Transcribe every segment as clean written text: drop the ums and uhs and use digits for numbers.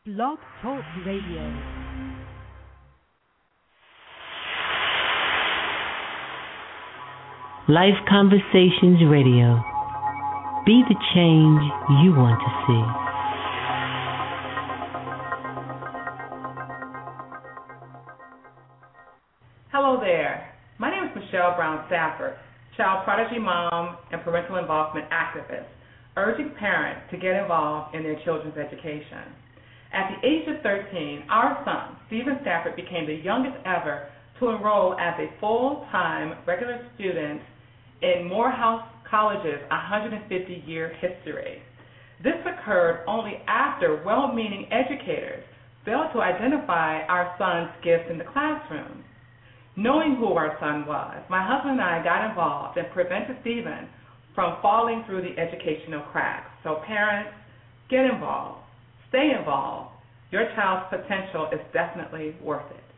Blog Talk Radio. Life Conversations Radio. Be the change you want to see. Hello there. My name is Michelle Brown Stafford, child prodigy mom and parental involvement activist, urging parents to get involved in their children's education. At the age of 13, our son, Stephen Stafford, became the youngest ever to enroll as a full-time regular student in Morehouse College's 150-year history. This occurred only after well-meaning educators failed to identify our son's gifts in the classroom. Knowing who our son was, my husband and I got involved and prevented Stephen from falling through the educational cracks. So parents, get involved. Stay involved. Your child's potential is definitely worth it.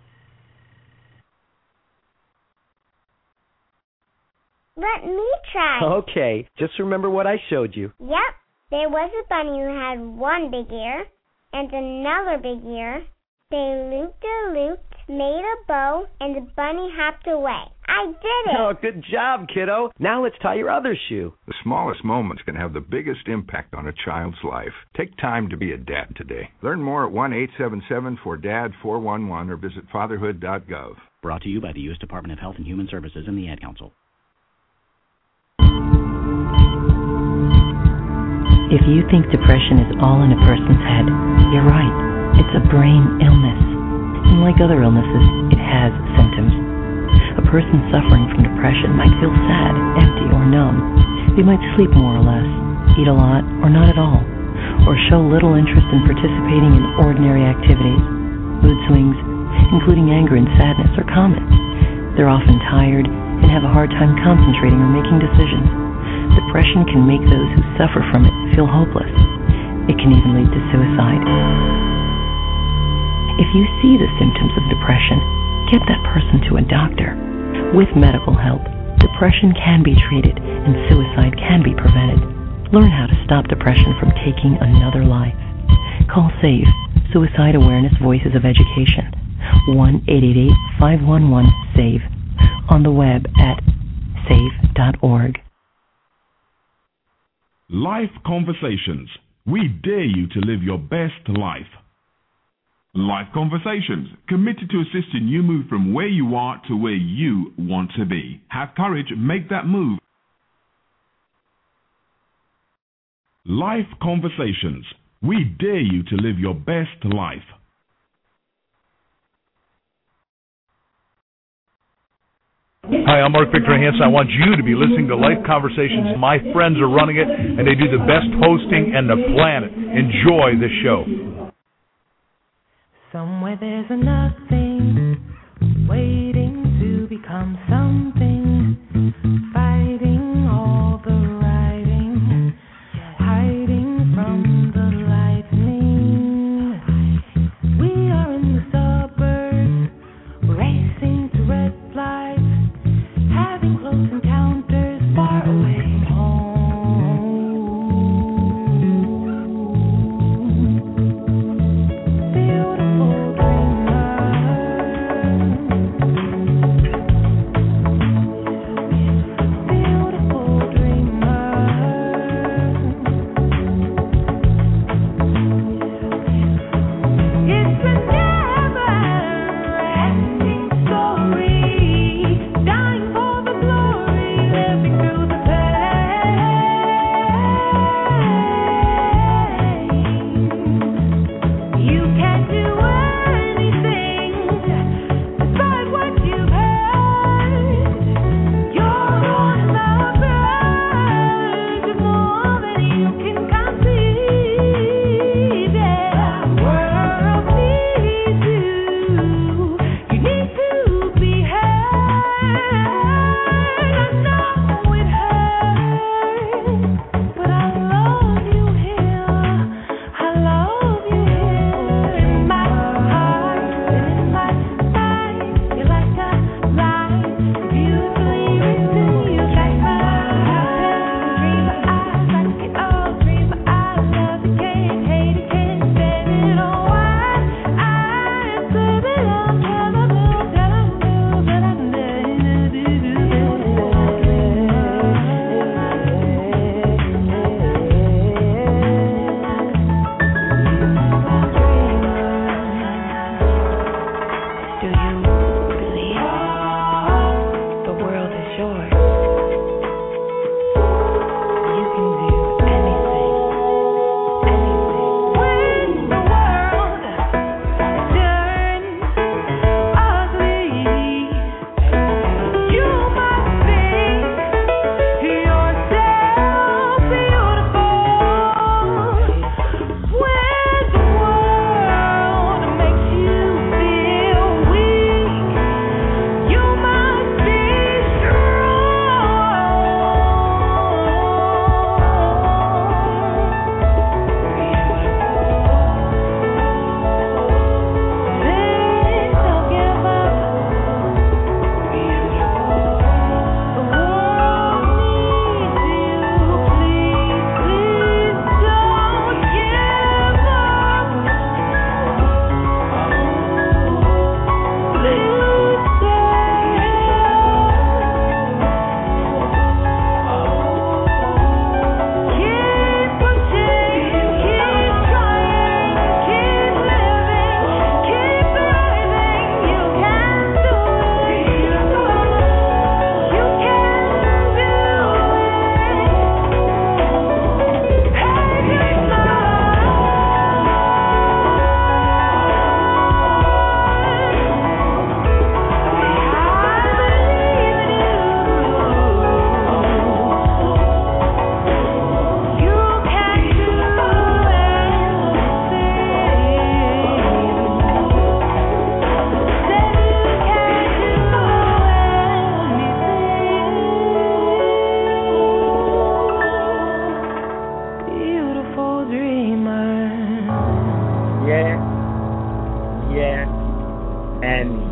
Let me try. Okay, just remember what I showed you. Yep, there was a bunny who had one big ear and another big ear. They looped a loop, made a bow, and the bunny hopped away. I did it! Oh, good job, kiddo. Now let's tie your other shoe. The smallest moments can have the biggest impact on a child's life. Take time to be a dad today. Learn more at 1-877-4DAD-411 or visit fatherhood.gov. Brought to you by the U.S. Department of Health and Human Services and the Ad Council. If you think depression is all in a person's head, you're right. It's a brain illness. And like other illnesses, it has symptoms. A person suffering from depression might feel sad, empty, or numb. They might sleep more or less, eat a lot or not at all, or show little interest in participating in ordinary activities. Mood swings, including anger and sadness, are common. They're often tired and have a hard time concentrating or making decisions. Depression can make those who suffer from it feel hopeless. It can even lead to suicide. If you see the symptoms of depression, get that person to a doctor. With medical help, depression can be treated and suicide can be prevented. Learn how to stop depression from taking another life. Call SAVE, Suicide Awareness Voices of Education, 1-888-511-SAVE, on the web at save.org. Life Conversations. We dare you to live your best life. Life Conversations, committed to assisting you move from where you are to where you want to be. Have courage, make that move. Life Conversations. We dare you to live your best life. Hi, I'm Mark Victor Hansen. I want you to be listening to Life Conversations. My friends are running it, and they do the best hosting in the planet. Enjoy the show. Somewhere there's a nothing waiting to become something, fighting all the writing, hiding from the lightning. We are in the suburbs, racing to red lights, having close encounters far away home. Beautiful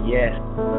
Yes.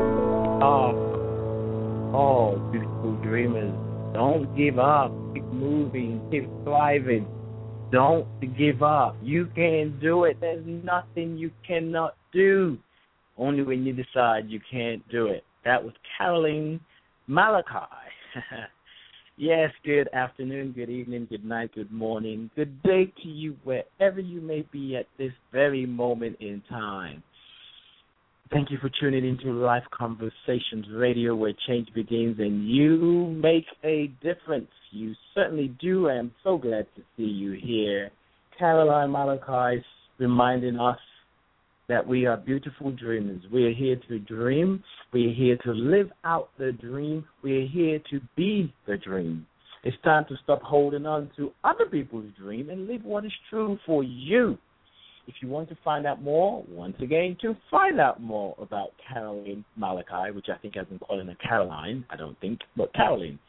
Beautiful dreamers. Don't give up. Keep moving. Keep thriving. Don't give up. You can do it. There's nothing you cannot do. Only when you decide you can't do it. That was Caroline Malachi. Yes, good afternoon, good evening, good night, good morning, good day to you wherever you may be at this very moment in time. Thank you for tuning into Life Conversations Radio, where change begins and you make a difference. You certainly do. I am so glad to see you here. Caroline Malachi reminding us that we are beautiful dreamers. We are here to dream. We are here to live out the dream. We are here to be the dream. It's time to stop holding on to other people's dream and live what is true for you. If you want to find out more, once again, to find out more about Caroline Malachi, which I think I've been calling her Caroline, I don't think, but Caroline,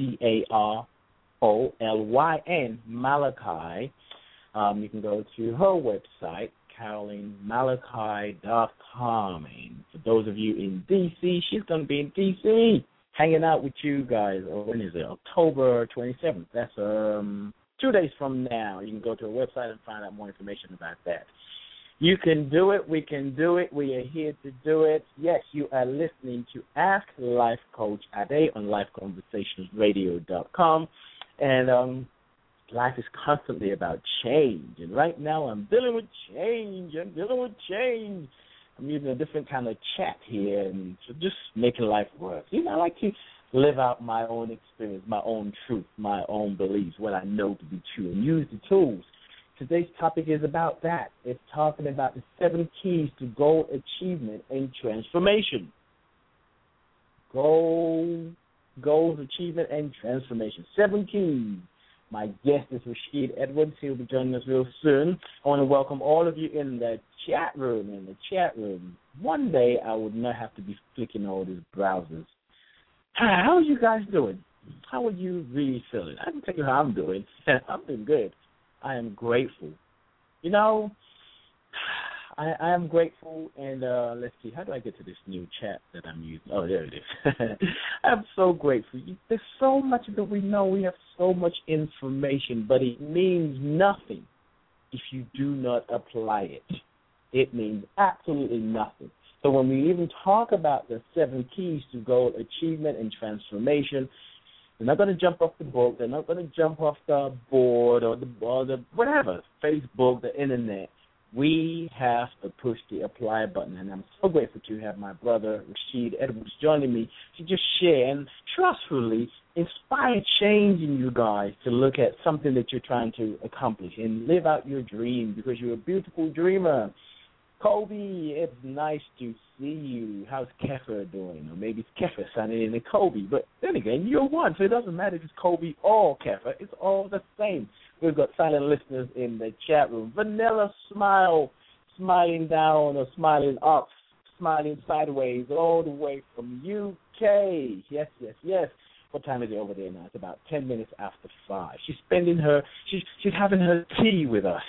Carolyn, Malachi. You can go to her website, CarolineMalachi.com. And for those of you in D.C., she's going to be in D.C. hanging out with you guys. When is it? October 27th. That's 2 days from now. You can go to her website and find out more information about that. You can do it. We can do it. We are here to do it. Yes, you are listening to Ask Life Coach Ade on LifeConversationsRadio.com. And life is constantly about change. And right now I'm dealing with change. I'm using a different kind of chat here and just making life work. You know, I like to live out my own experience, my own truth, my own beliefs, what I know to be true, and use the tools. Today's topic is about that. It's talking about the 7 keys to goal achievement and transformation. Goals, achievement, and transformation. 7 keys. My guest is Rashid Edwards. He'll be joining us real soon. I want to welcome all of you in the chat room. One day I would not have to be flicking all these browsers. How are you guys doing? How are you really feeling? I can tell you how I'm doing. I'm doing good. I am grateful. You know, I am grateful, and let's see, how do I get to this new chat that I'm using? Oh, there it is. I'm so grateful. There's so much that we know. We have so much information, but it means nothing if you do not apply it. It means absolutely nothing. So when we even talk about the 7 keys to goal achievement and transformation, they're not going to jump off the book. They're not going to jump off the board or the whatever, Facebook, the internet. We have to push the apply button, and I'm so grateful to have my brother, Rashid Edwards, joining me to just share and trustfully inspire change in you guys to look at something that you're trying to accomplish and live out your dream because you're a beautiful dreamer. Kobe, it's nice to see you. How's Kefir doing? Or maybe it's Kefir signing in to Kobe. But then again, you're one, so it doesn't matter if it's Kobe or Kefir. It's all the same. We've got silent listeners in the chat room. Vanilla Smile, smiling down or smiling up, smiling sideways, all the way from UK. Yes. What time is it over there now? It's about 10 minutes after 5. She's having her tea with us.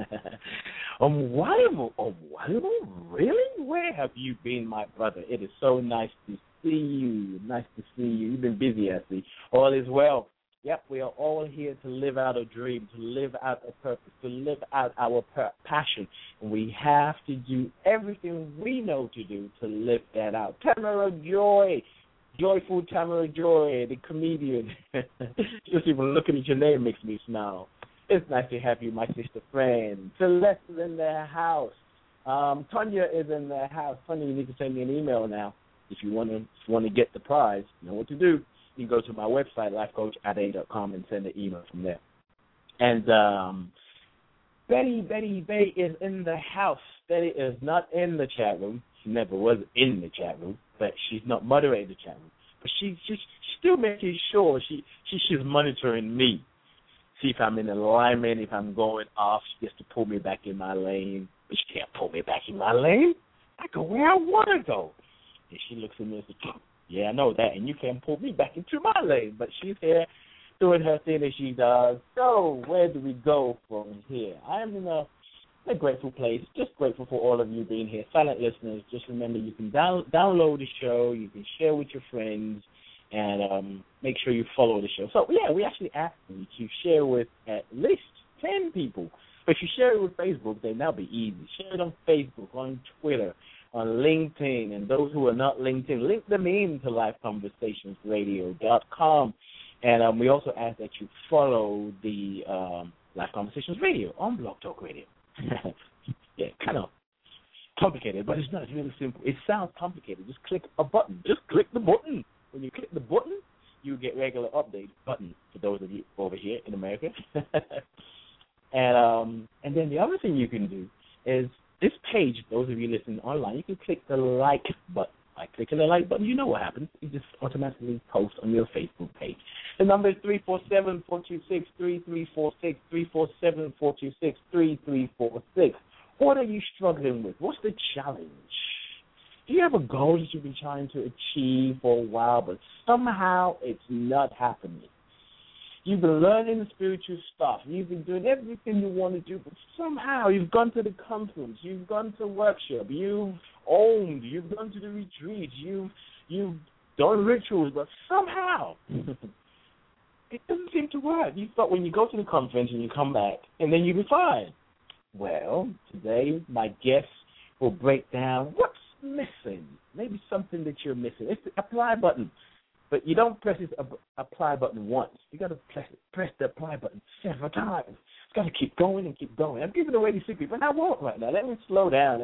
Really? Where have you been, my brother? It is so nice to see you. You've been busy, I see. All is well. Yep, we are all here to live out a dream, to live out a purpose, to live out our passion. And we have to do everything we know to do to live that out. Tamara Joy. Joyful Tamara Joy, the comedian. Just even looking at your name makes me smile. It's nice to have you, my sister friend. Celeste is in the house. Tonya is in the house. Tonya, you need to send me an email now. If you want to get the prize, you know what to do. You can go to my website, lifecoachade.com, and send an email from there. And Betty is in the house. Betty is not in the chat room. She never was in the chat room, but she's not moderating the chat room. But she's still making sure she's monitoring me. See if I'm in alignment, if I'm going off. She gets to pull me back in my lane. But she can't pull me back in my lane. I go where I want to go. And she looks at me and says, yeah, I know that, and you can't pull me back into my lane. But she's here doing her thing that she does. So where do we go from here? I'm in a a grateful place. Just grateful for all of you being here. Silent listeners, just remember you can download the show, you can share with your friends, and make sure you follow the show. So, yeah, we actually asked you to share with at least 10 people. But if you share it with Facebook, then that'll be easy. Share it on Facebook, on Twitter, on LinkedIn, and those who are not LinkedIn, link them in to LiveConversationsRadio.com. And we also ask that you follow the Live Conversations Radio on Blog Talk Radio. Yeah, kind of complicated, but it's not. It's really simple. It sounds complicated. Just click a button. Just click the button. When you click the button, you get regular update button for those of you over here in America. And then the other thing you can do is this page, those of you listening online, you can click the like button. By clicking the like button, you know what happens. It just automatically posts on your Facebook page. The number is 347-426-3346, 347-426-3346. What are you struggling with? What's the challenge? Do you have a goal that you've been trying to achieve for a while, but somehow it's not happening? You've been learning the spiritual stuff. You've been doing everything you want to do, but somehow you've gone to the conference, you've gone to workshop, you've owned, you've gone to the retreat, you've done rituals, but somehow it doesn't seem to work. You thought when you go to the conference and you come back, and then you'll be fine. Well, today my guests will break down what's missing. Maybe something that you're missing. It's the apply button. But you don't press this apply button once. You got to press the apply button several times. It's got to keep going and keep going. I'm giving away the secret, but I won't right now. Let me slow down.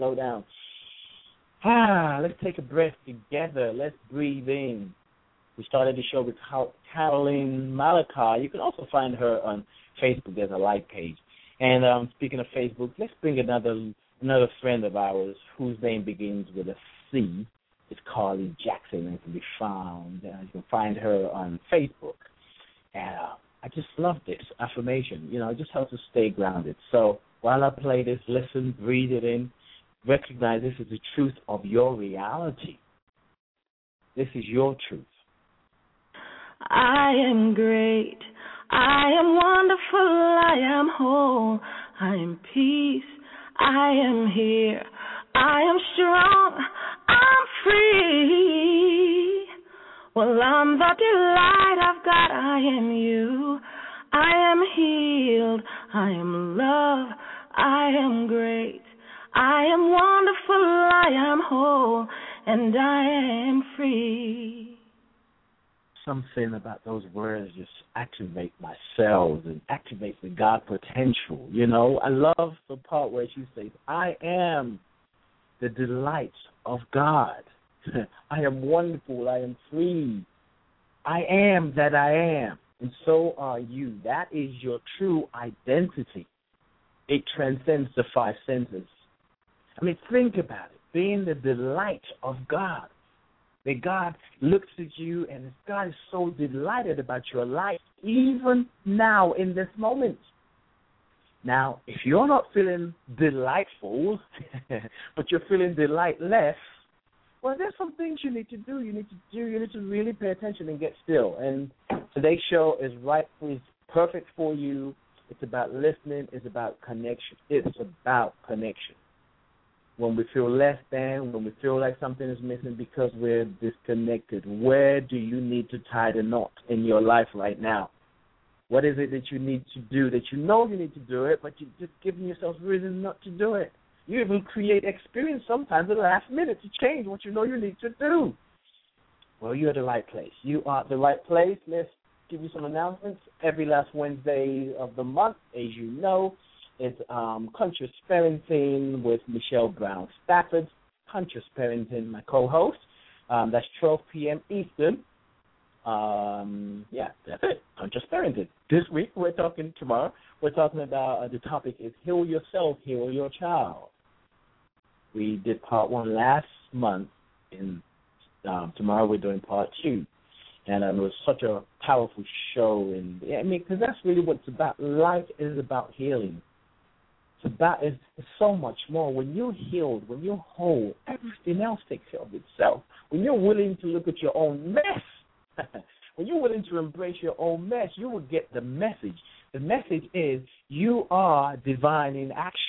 Let's take a breath together. Let's breathe in. We started the show with Caroline Malachi. You can also find her on Facebook. There's a like page. And speaking of Facebook, let's bring another friend of ours whose name begins with a C. It's Carly Jackson, and can be found. You can find her on Facebook. And I just love this affirmation. You know, it just helps us stay grounded. So while I play this, listen, breathe it in, recognize this is the truth of your reality. This is your truth. I am great. I am wonderful. I am whole. I am peace. I am here. I am strong. I'm free. Well, I'm the delight of God. I am you. I am healed. I am love. I am great. I am wonderful. I am whole. And I am free. Something about those words just activate my cells and activate the God potential. You know, I love the part where she says, I am the delight of God. I am wonderful. I am free. I am that I am. And so are you. That is your true identity. It transcends the five senses. I mean, think about it. Being the delight of God. That God looks at you and God is so delighted about your life, even now in this moment. Now, if you're not feeling delightful, but you're feeling delightless, well, there's some things you need to do. You need to really pay attention and get still. And today's show is perfect for you. It's about listening. It's about connection. It's about connection. When we feel less than, when we feel like something is missing because we're disconnected, where do you need to tie the knot in your life right now? What is it that you need to do that you know you need to do it, but you're just giving yourself reason not to do it? You even create experience sometimes at the last minute to change what you know you need to do. Well, you're at the right place. You are at the right place. Let's give you some announcements. Every last Wednesday of the month, as you know, it's Conscious Parenting with Michelle Brown Stafford. Conscious Parenting, my co-host. That's 12 p.m. Eastern. Yeah, that's it. Conscious Parenting. This week, tomorrow, we're talking about, the topic is Heal Yourself, Heal Your Child. We did part 1 last month, and tomorrow we're doing part 2. And it was such a powerful show. And I mean, because that's really what it's about. Life is about healing. It's so much more. When you're healed, when you're whole, everything else takes care of itself. When you're willing to look at your own mess, when you're willing to embrace your own mess, you will get the message. The message is you are divine in action.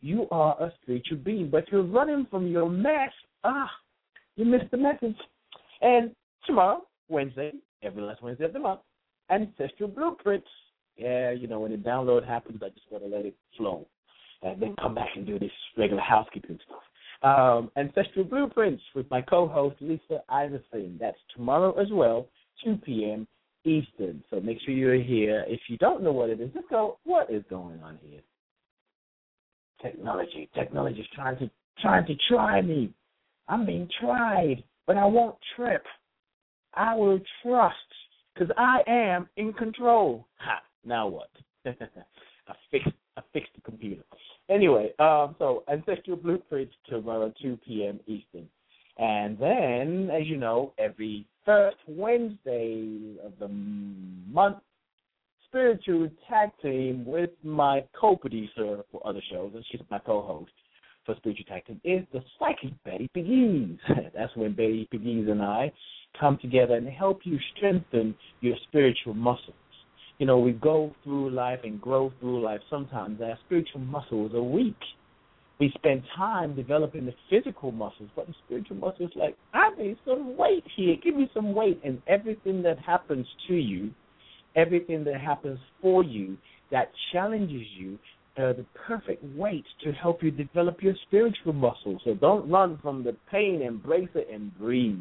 You are a spiritual being, but you're running from your mess. You missed the message. And tomorrow, Wednesday, every last Wednesday of the month, Ancestral Blueprints. Yeah, when the download happens, I just want to let it flow. And then come back and do this regular housekeeping stuff. Ancestral Blueprints with my co-host, Lisa Iverson. That's tomorrow as well, 2 p.m. Eastern. So make sure you're here. If you don't know what it is, just go, what is going on here? Technology. Technology is trying to try me. I'm being tried, but I won't trip. I will trust because I am in control. Now what? I fixed the computer. Anyway, so Ancestral Blueprints tomorrow, 2 p.m. Eastern. And then, as you know, every first Wednesday of the month, Spiritual Tag Team with my co-producer for other shows, and she's my co-host for Spiritual Tag Team, is the Psychic Betty Pegues. That's when Betty Pegues and I come together and help you strengthen your spiritual muscles. We go through life and grow through life. Sometimes our spiritual muscles are weak. We spend time developing the physical muscles, but the spiritual muscles I need some weight here. Give me some weight. And everything that happens to you, everything that happens for you, that challenges you, the perfect weight to help you develop your spiritual muscles. So don't run from the pain. Embrace it and breathe.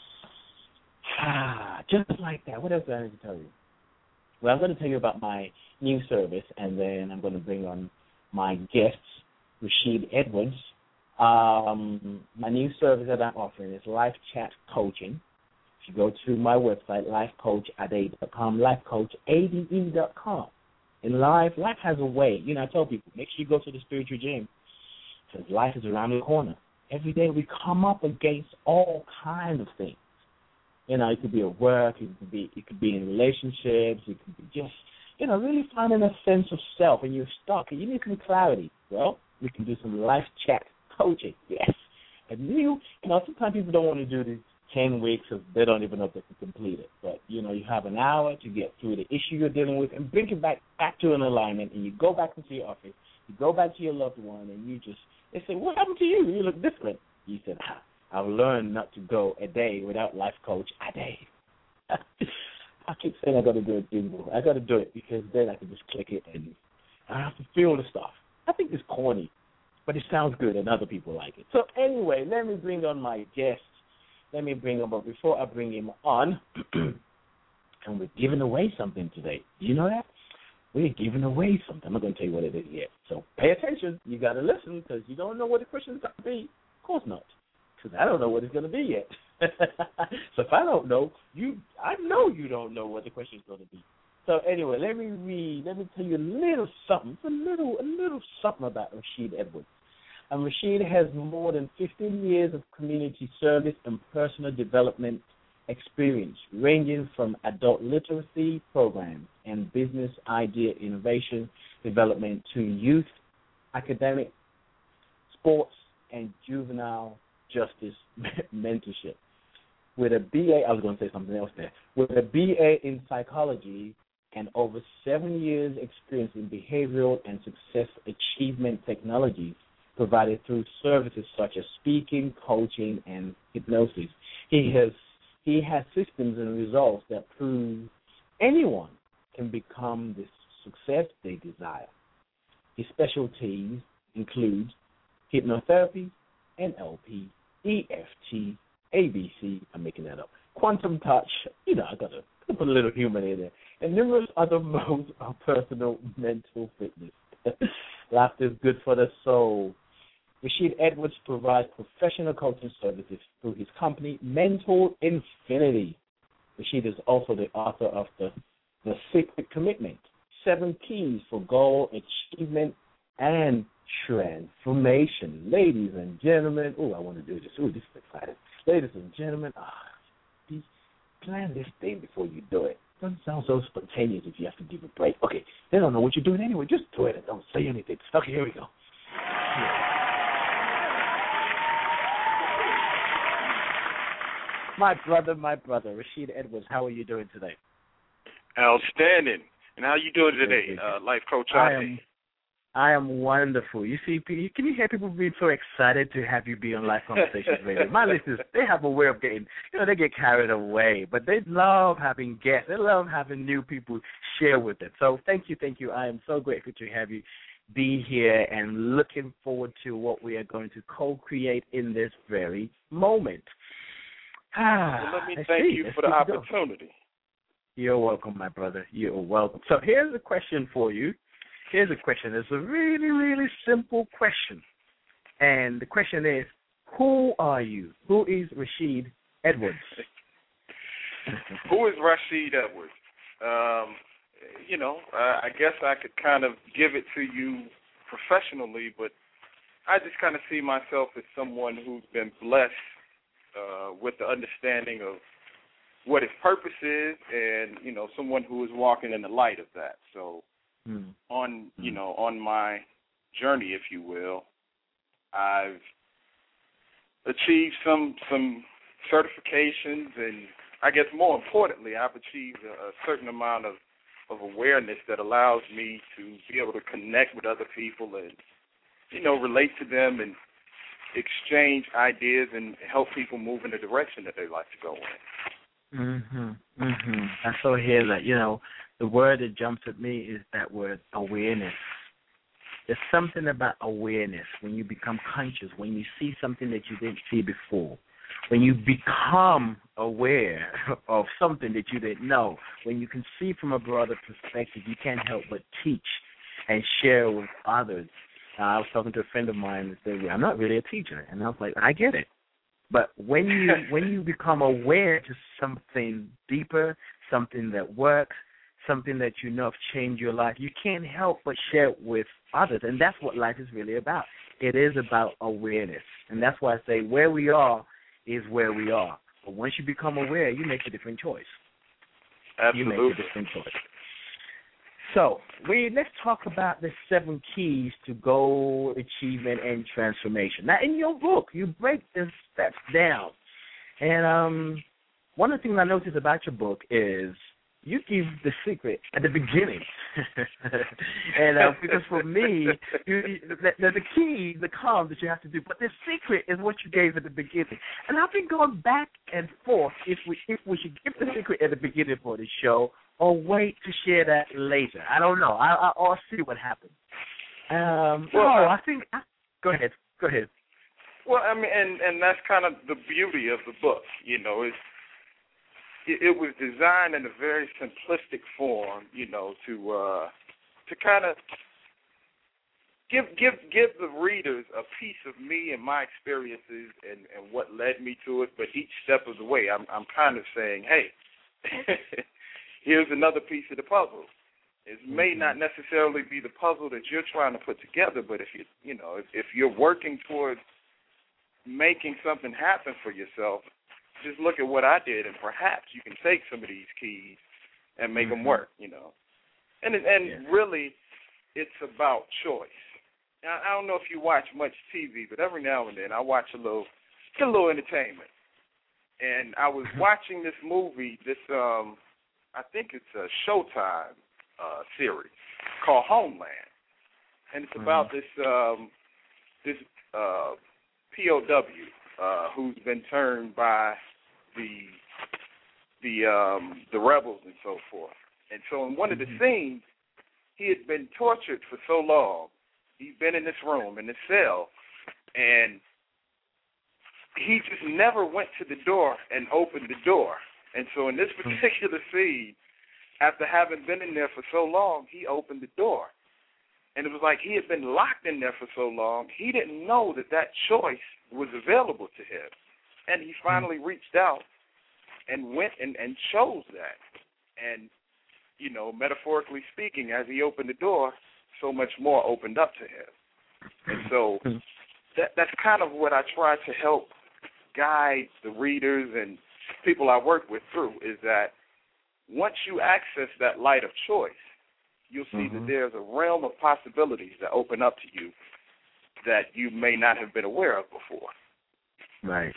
Just like that. What else do I need to tell you? Well, I'm going to tell you about my new service, and then I'm going to bring on my guests, Rashid Edwards. My new service that I'm offering is Life Chat Coaching. If you go to my website, lifecoachade.com, lifecoachade.com. In life has a way. I tell people, make sure you go to the spiritual gym because life is around the corner. Every day we come up against all kinds of things. It could be at work, it could be in relationships, it could be just, really finding a sense of self, and you're stuck, and you need some clarity. Well, we can do some life chat coaching, yes. And sometimes people don't want to do the 10 weeks because they don't even know if they can complete it. But, you have an hour to get through the issue you're dealing with and bring it back to an alignment, and you go back into your office, you go back to your loved one, and they say, what happened to you? You look different. You said, I've learned not to go a day without life coach a day. I keep saying I got to do it, people. I got to do it because then I can just click it and I have to feel the stuff. I think it's corny, but it sounds good and other people like it. So anyway, let me bring on my guest. But before I bring him on, and we're giving away something today. You know that? We're giving away something. I'm not going to tell you what it is yet. So pay attention. You got to listen because you don't know what the question's going to be. Of course not. Because I don't know what it's going to be yet. So if I don't know, I know you don't know what the question is going to be. So anyway, let me tell you a little something, a little something about Rashid Edwards. And Rashid has more than 15 years of community service and personal development experience, ranging from adult literacy programs and business idea innovation development to youth, academic, sports, and juvenile justice mentorship. With a BA, I was going to say something else there. With a BA in psychology and over 7 years experience in behavioral and success achievement technologies provided through services such as speaking, coaching, and hypnosis, he has systems and results that prove anyone can become the success they desire. His specialties include hypnotherapy, NLP, EFT, ABC, I'm making that up, quantum touch, I got to put a little humor in there, and numerous other modes of personal mental fitness. Laughter is good for the soul. Rashid Edwards provides professional coaching services through his company, Mental Infinity. Rashid is also the author of The Secret Commitment, 7 Keys for Goal Achievement and Transformation. Ladies and gentlemen, I want to do this. This is exciting. Ladies and gentlemen, plan this thing before you do it. Doesn't sound so spontaneous if you have to give a break. Okay, they don't know what you're doing anyway. Just do it and don't say anything. Okay, here we go. My brother, Rashid Edwards, how are you doing today? Outstanding. And how are you doing today, Life Coach Ade? I am wonderful. You see, can you hear people being so excited to have you be on Life Conversations Radio? My listeners, they have a way of getting, they get carried away, but they love having guests. They love having new people share with them. So thank you. I am so grateful to have you be here and looking forward to what we are going to co-create in this very moment. Well, let me thank you for the opportunity. You're welcome, my brother. You're welcome. So here's a question for you. Here's a question. It's a really, really simple question. And the question is, who are you? Who is Rashid Edwards? Who is Rashid Edwards? I guess I could kind of give it to you professionally, but I just kind of see myself as someone who's been blessed with the understanding of what his purpose is and, someone who is walking in the light of that. So, on my journey, if you will, I've achieved some certifications, and I guess more importantly, I've achieved a certain amount of awareness that allows me to be able to connect with other people and, relate to them and exchange ideas and help people move in the direction that they like to go in. I so hear that, the word that jumps at me is that word awareness. There's something about awareness when you become conscious, when you see something that you didn't see before, when you become aware of something that you didn't know, when you can see from a broader perspective, you can't help but teach and share with others. I was talking to a friend of mine and said, I'm not really a teacher. And I was like, I get it. But when you become aware to something deeper, something that works, something that have changed your life, you can't help but share it with others. And that's what life is really about. It is about awareness. And that's why I say where we are is where we are. But once you become aware, you make a different choice. Absolutely. You make a different choice. So let's talk about the 7 keys to goal achievement and transformation. Now, in your book, you break the steps down. And one of the things I noticed about your book is you give the secret at the beginning. And because for me, the key, the calm that you have to do, but the secret is what you gave at the beginning. And I've been going back and forth if we should give the secret at the beginning for the show or wait to share that later. I don't know. I'll see what happens. I think. Go ahead. Well, I mean, and that's kind of the beauty of the book. It was designed in a very simplistic form, to kind of give the readers a piece of me and my experiences and what led me to it. But each step of the way, I'm kind of saying, hey, here's another piece of the puzzle. It may not necessarily be the puzzle that you're trying to put together, but if you're working towards making something happen for yourself, just look at what I did, and perhaps you can take some of these keys and make them work, And really, it's about choice. Now, I don't know if you watch much TV, but every now and then I watch get a little entertainment. And I was watching this movie, I think it's a Showtime series called Homeland, and it's about this POW who's been turned by the rebels and so forth. And so in one of the scenes, he had been tortured for so long. He's been in this room, in this cell, and he just never went to the door and opened the door. And so in this particular scene, after having been in there for so long, he opened the door. And it was like he had been locked in there for so long, he didn't know that choice was available to him. And he finally reached out and went and chose that. And, metaphorically speaking, as he opened the door, so much more opened up to him. And so that's kind of what I try to help guide the readers and people I work with through, is that once you access that light of choice, you'll see that there's a realm of possibilities that open up to you that you may not have been aware of before. Right.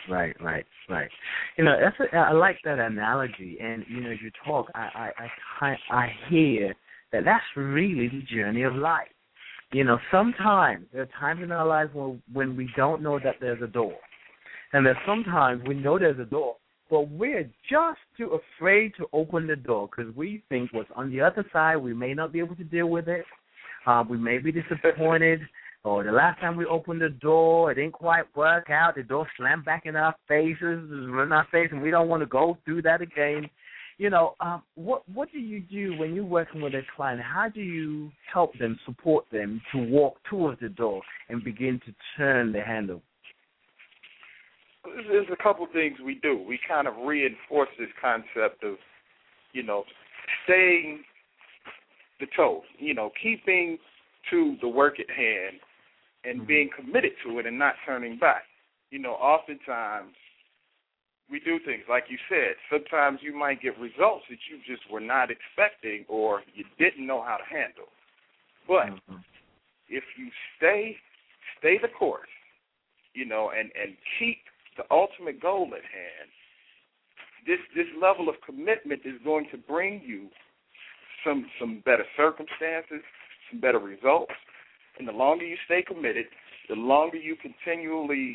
I like that analogy, and as you talk, I hear that's really the journey of life. sometimes there are times in our lives when we don't know that there's a door. And there's sometimes we know there's a door, but we're just too afraid to open the door because we think what's on the other side, we may not be able to deal with it. We may be disappointed. Or the last time we opened the door, it didn't quite work out. The door slammed back in our faces, and we don't want to go through that again. What do you do when you're working with a client? How do you help them, support them to walk towards the door and begin to turn the handle? There's a couple things we do. We kind of reinforce this concept of, staying the toe, keeping to the work at hand and being committed to it and not turning back. Oftentimes we do things, like you said, sometimes you might get results that you just were not expecting or you didn't know how to handle. But if you stay the course, and keep the ultimate goal at hand, this level of commitment is going to bring you some better circumstances, some better results. And the longer you stay committed, the longer you continually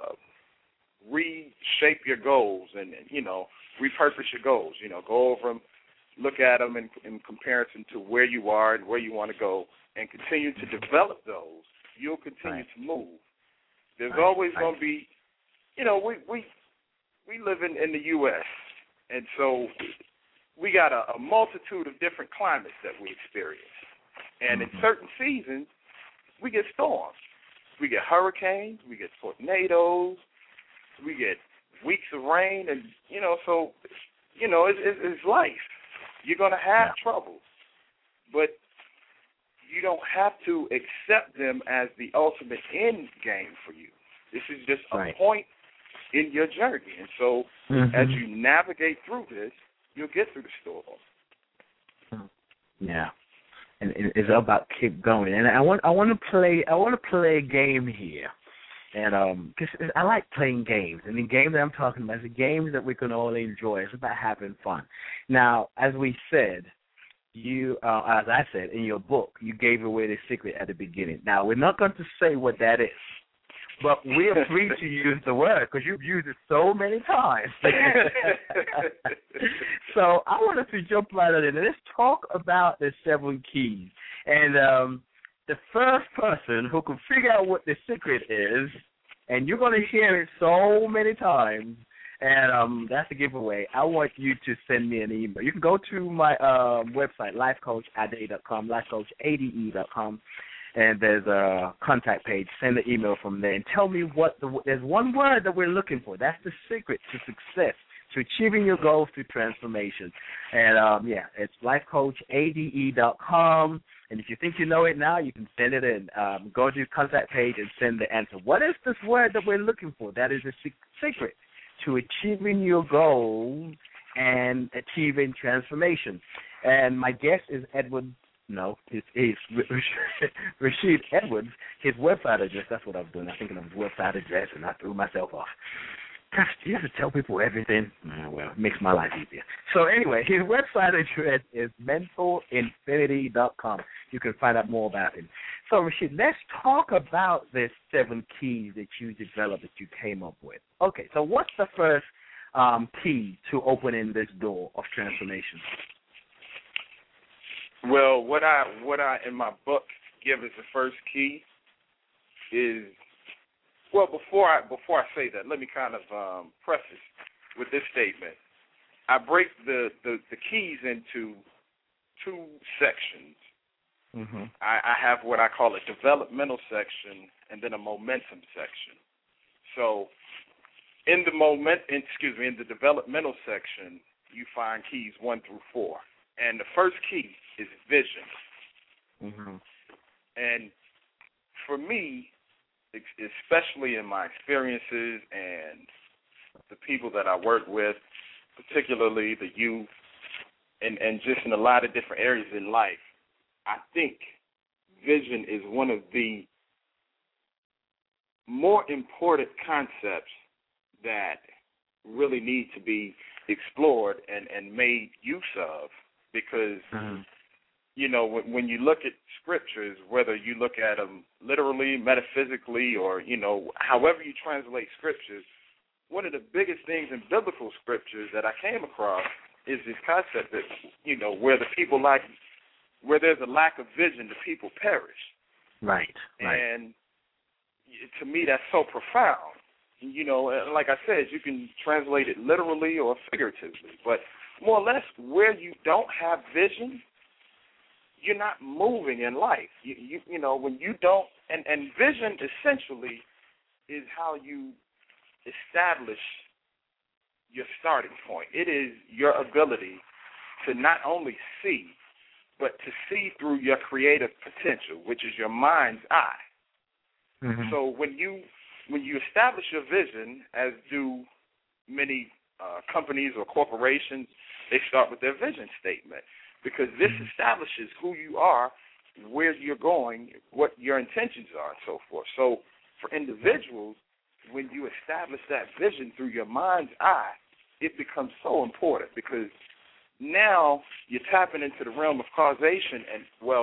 reshape your goals and repurpose your goals. Go over them, look at them in comparison to where you are and where you want to go, and continue to develop those. You'll continue to move. There's always going to be, we live in the U.S., and so we got a multitude of different climates that we experience. And in certain seasons, we get storms. We get hurricanes. We get tornadoes. We get weeks of rain. And, so, it's life. You're going to have troubles. But you don't have to accept them as the ultimate end game for you. This is just a point in your journey. And so as you navigate through this, you'll get through the storm. Yeah. And it's all about keep going. And I want to play a game here, and because I like playing games. And the game that I'm talking about is a game that we can all enjoy. It's about having fun. Now, as we said, as I said in your book, you gave away the secret at the beginning. Now, we're not going to say what that is, but we're free to use the word because you've used it so many times. So I want us to jump right in. Let's talk about the 7 keys. And the first person who can figure out what the secret is, and you're going to hear it so many times, and that's a giveaway. I want you to send me an email. You can go to my website, lifecoachade.com, lifecoachade.com. And there's a contact page. Send an email from there and tell me there's one word that we're looking for. That's the secret to success, to achieving your goals through transformation. And, it's lifecoachade.com. And if you think you know it now, you can send it in. Go to your contact page and send the answer. What is this word that we're looking for? That is the secret to achieving your goals and achieving transformation. And my guest is he's Rashid Edwards. His website address, that's what I was doing. I was thinking of his website address, and I threw myself off. Gosh, do you have to tell people everything? Well, it makes my life easier. So anyway, his website address is mentorinfinity.com. You can find out more about him. So, Rashid, let's talk about the 7 keys that you developed, that you came up with. Okay, so what's the first key to opening this door of transformation? Well, what I in my book give as the first key is, well, before I say that, let me kind of preface with this statement. I break the keys into 2 sections. Mm-hmm. I have what I call a developmental section and then a momentum section. So in the developmental section, you find keys 1 through 4. And the first key is vision. Mm-hmm. And for me, especially in my experiences and the people that I work with, particularly the youth, and just in a lot of different areas in life, I think vision is one of the more important concepts that really need to be explored and made use of, because, when you look at scriptures, whether you look at them literally, metaphysically, or, however you translate scriptures, one of the biggest things in biblical scriptures that I came across is this concept that, where there's a lack of vision, the people perish. Right. And to me, that's so profound. Like I said, you can translate it literally or figuratively, but more or less, where you don't have vision, you're not moving in life. When you don't, and vision essentially is how you establish your starting point. It is your ability to not only see, but to see through your creative potential, which is your mind's eye. Mm-hmm. So when you establish your vision, as do many companies or corporations, they start with their vision statement, because this establishes who you are, where you're going, what your intentions are, and so forth. So for individuals, when you establish that vision through your mind's eye, it becomes so important, because now you're tapping into the realm of causation. And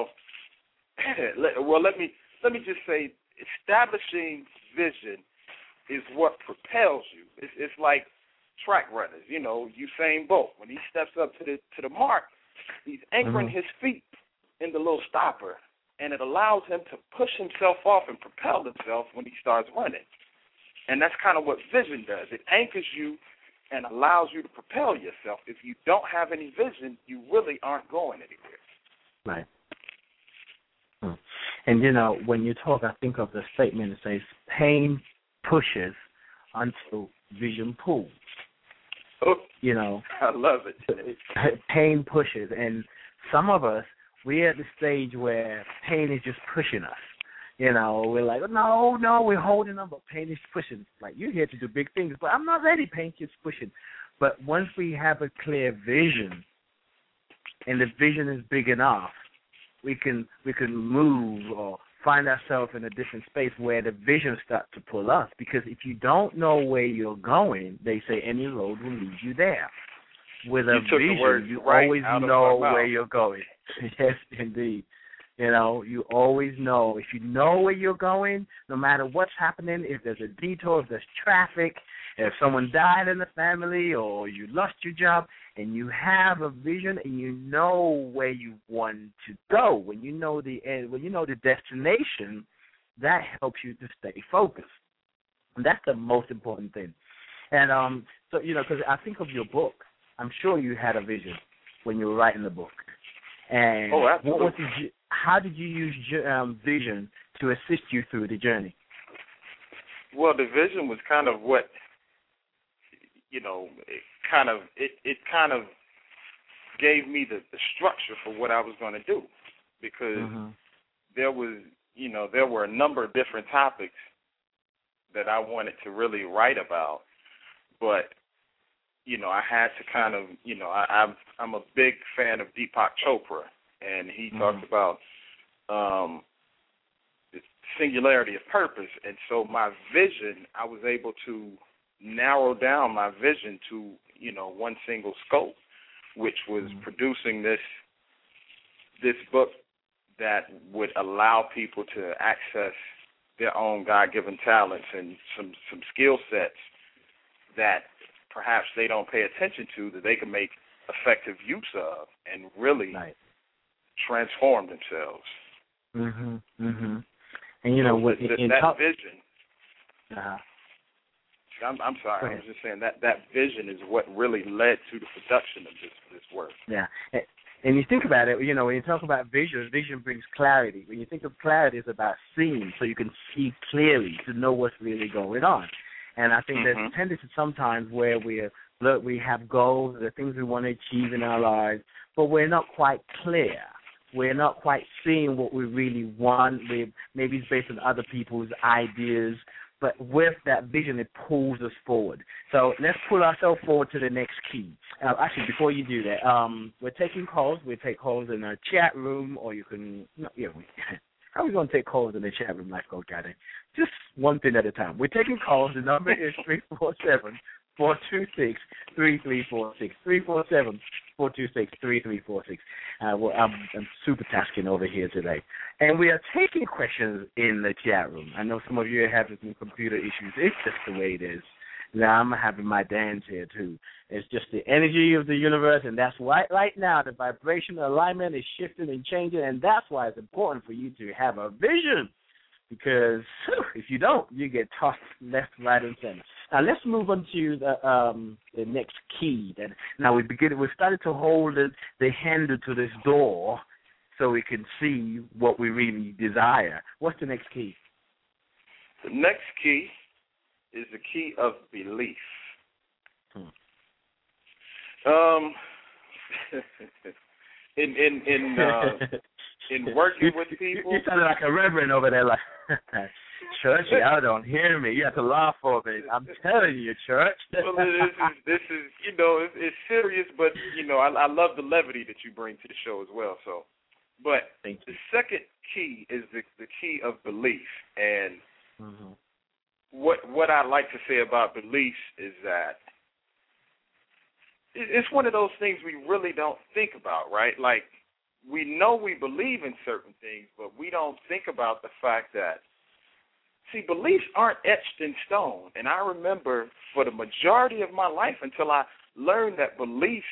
let me just say, establishing vision is what propels you. It's like track runners. Usain Bolt, when he steps up to the mark, he's anchoring his feet in the little stopper, and it allows him to push himself off and propel himself when he starts running. And that's kind of what vision does. It anchors you and allows you to propel yourself. If you don't have any vision, you really aren't going anywhere. Right. And, when you talk, I think of the statement that says, pain pushes until vision pulls. Oh, I love it. Pain pushes. And some of us, we're at the stage where pain is just pushing us. We're like, no, we're holding on, but pain is pushing. Like, you're here to do big things, but I'm not ready. Pain keeps pushing. But once we have a clear vision, and the vision is big enough, we can move or find ourselves in a different space where the vision starts to pull us. Because if you don't know where you're going, they say any road will lead you there. With a vision, you always know where you're going. Yes, indeed. You always know. If you know where you're going, no matter what's happening, if there's a detour, if there's traffic, if someone died in the family or you lost your job, and you have a vision and you know where you want to go, when you know the end, when you know the destination, that helps you to stay focused. And that's the most important thing. And so, because I think of your book, I'm sure you had a vision when you were writing the book. And how did you use vision to assist you through the journey? Well, the vision was kind of what, it kind of gave me the structure for what I was going to do, because there were a number of different topics that I wanted to really write about, but I had to kind of, I'm a big fan of Deepak Chopra, and he talks about the singularity of purpose. And so my vision, I was able to narrow down my vision to, one single scope, which was producing this book that would allow people to access their own God-given talents and some skill sets that perhaps they don't pay attention to, that they can make effective use of and really transform themselves. And that vision. I'm sorry. I was just saying that vision is what really led to the production of this work. Yeah. And you think about it, when you talk about vision brings clarity. When you think of clarity, it's about seeing, so you can see clearly to know what's really going on. And I think there's a tendency sometimes where we have goals, the things we want to achieve in our lives, but we're not quite clear. We're not quite seeing what we really want. Maybe it's based on other people's ideas, but with that vision, it pulls us forward. So let's pull ourselves forward to the next key. Actually, before you do that, we're taking calls. We take calls in our chat room, or you can, how are we going to take calls in the chat room, Life Coach Guy? Just one thing at a time. We're taking calls. The number is 347-426-3346. 426-3346. I'm super tasking over here today. And we are taking questions in the chat room. I know some of you are having some computer issues. It's just the way it is. Now I'm having my dance here, too. It's just the energy of the universe, and that's why right now the vibrational alignment is shifting and changing, and that's why it's important for you to have a vision, because if you don't, you get tossed left, right, and center. Now let's move on to the next key. Now we started to hold the handle to this door so we can see what we really desire. What's the next key? The next key is the key of belief. In working with people, you sound like a reverend over there, like church. Y'all don't hear me. You have to laugh for me. I'm telling you, church. Well, this is it's serious, but I love the levity that you bring to the show as well. So, but the second key is the key of belief, and what I like to say about beliefs is that it's one of those things we really don't think about, right? Like, we know we believe in certain things, but we don't think about the fact that, see, beliefs aren't etched in stone. And I remember for the majority of my life until I learned that beliefs,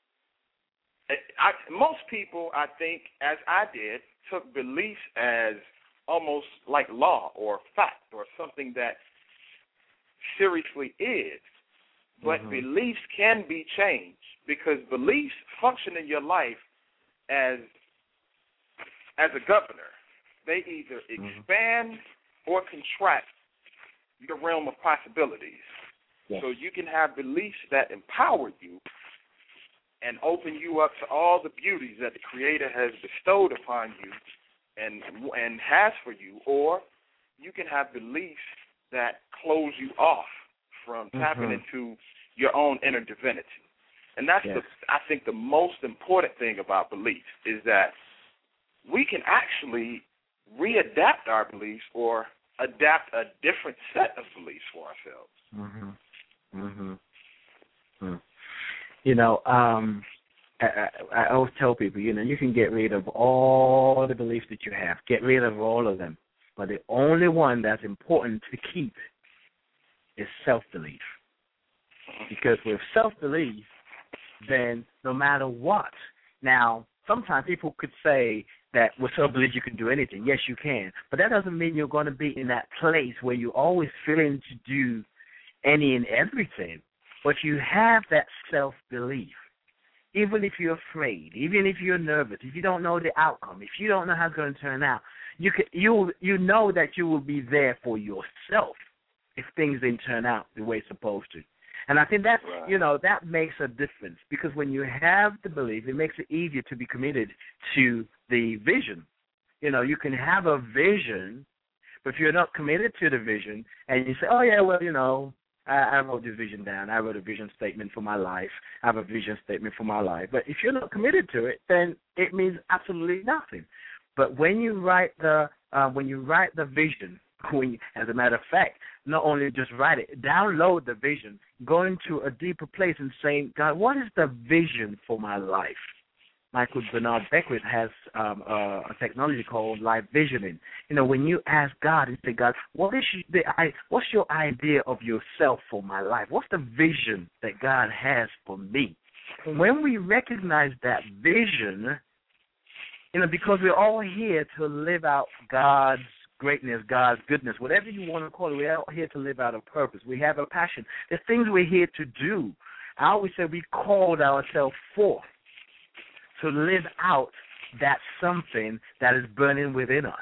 most people, I think, as I did, took beliefs as almost like law or fact or something that seriously is. But beliefs can be changed, because beliefs function in your life as a governor. They either expand or contract your realm of possibilities. Yes. So you can have beliefs that empower you and open you up to all the beauties that the Creator has bestowed upon you and has for you, or you can have beliefs that close you off from tapping into your own inner divinity. And that's, I think, the most important thing about beliefs is that we can actually readapt our beliefs or adapt a different set of beliefs for ourselves. I always tell people, you can get rid of all the beliefs that you have. Get rid of all of them. But the only one that's important to keep is self-belief. Because with self-belief, then no matter what. Now, sometimes people could say that with self-belief you can do anything. Yes, you can. But that doesn't mean you're going to be in that place where you're always feeling to do any and everything. But you have that self-belief. Even if you're afraid, even if you're nervous, if you don't know the outcome, if you don't know how it's going to turn out, you know that you will be there for yourself if things didn't turn out the way it's supposed to. And I think that's, that makes a difference, because when you have the belief, it makes it easier to be committed to the vision. You can have a vision, but if you're not committed to the vision and you say, oh, yeah, well, I wrote this vision down. I wrote a vision statement for my life. I have a vision statement for my life. But if you're not committed to it, then it means absolutely nothing. But when you write the vision, as a matter of fact, not only just write it, download the vision, go into a deeper place and saying, God, what is the vision for my life? Michael Bernard Beckwith has a technology called live visioning. When you ask God and say, God, what's your idea of yourself for my life? What's the vision that God has for me? When we recognize that vision, because we're all here to live out God's greatness, God's goodness, whatever you want to call it, we're all here to live out a purpose. We have a passion. There's things we're here to do. I always say we called ourselves forth to live out that something that is burning within us.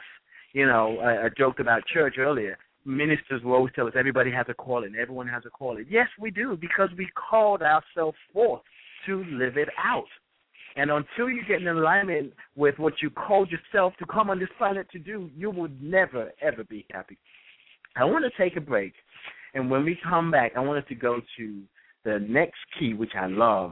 I joked about church earlier. Ministers will always tell us everybody has a calling, everyone has a calling. Yes, we do, because we called ourselves forth to live it out. And until you get in alignment with what you called yourself to come on this planet to do, you will never, ever be happy. I want to take a break, and when we come back, I want us to go to the next key, which I love.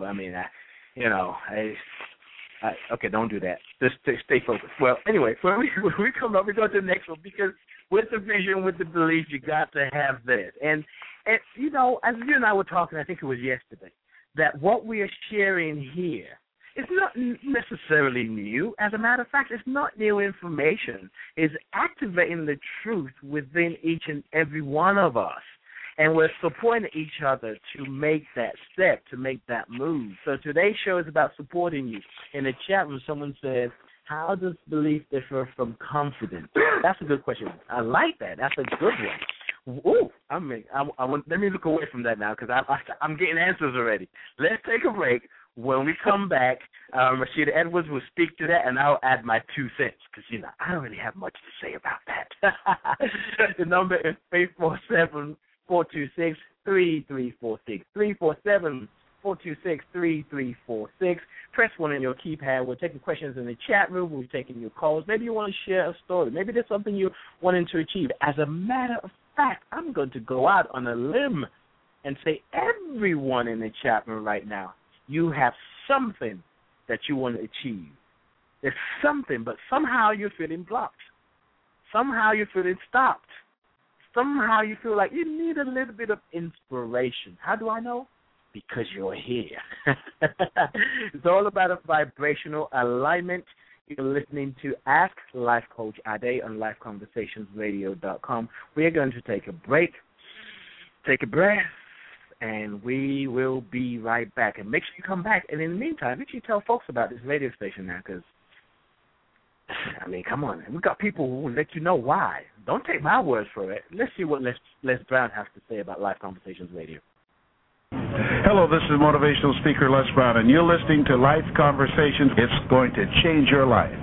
Okay, don't do that. Just stay focused. Well, anyway, when we come up, we go to the next one, because with the vision, with the belief, you got to have this. And as you and I were talking, I think it was yesterday, that what we are sharing here is not necessarily new. As a matter of fact, it's not new information. It's activating the truth within each and every one of us. And we're supporting each other to make that step, to make that move. So today's show is about supporting you. In the chat room, someone said, how does belief differ from confidence? That's a good question. I like that. That's a good one. Ooh, let me look away from that now because I'm getting answers already. Let's take a break. When we come back, Rashida Edwards will speak to that, and I'll add my 2 cents because, I don't really have much to say about that. The number is 347-426-3346. 347-426-3346. Press 1 on your keypad. We're taking questions in the chat room. We're taking your calls. Maybe you want to share a story. Maybe there's something you're wanting to achieve. As a matter of fact, I'm going to go out on a limb and say everyone in the chat room right now, you have something that you want to achieve. There's something, but somehow you're feeling blocked. Somehow you're feeling stopped. Somehow you feel like you need a little bit of inspiration. How do I know? Because you're here. It's all about a vibrational alignment. You're listening to Ask Life Coach Ade on LifeConversationsRadio.com. We are going to take a break, take a breath, and we will be right back. And make sure you come back. And in the meantime, make sure you tell folks about this radio station now because, come on. We've got people who will let you know why. Don't take my words for it. Let's see what Les Brown has to say about Life Conversations Radio. Hello, this is motivational speaker Les Brown, and you're listening to Life Conversations. It's going to change your life.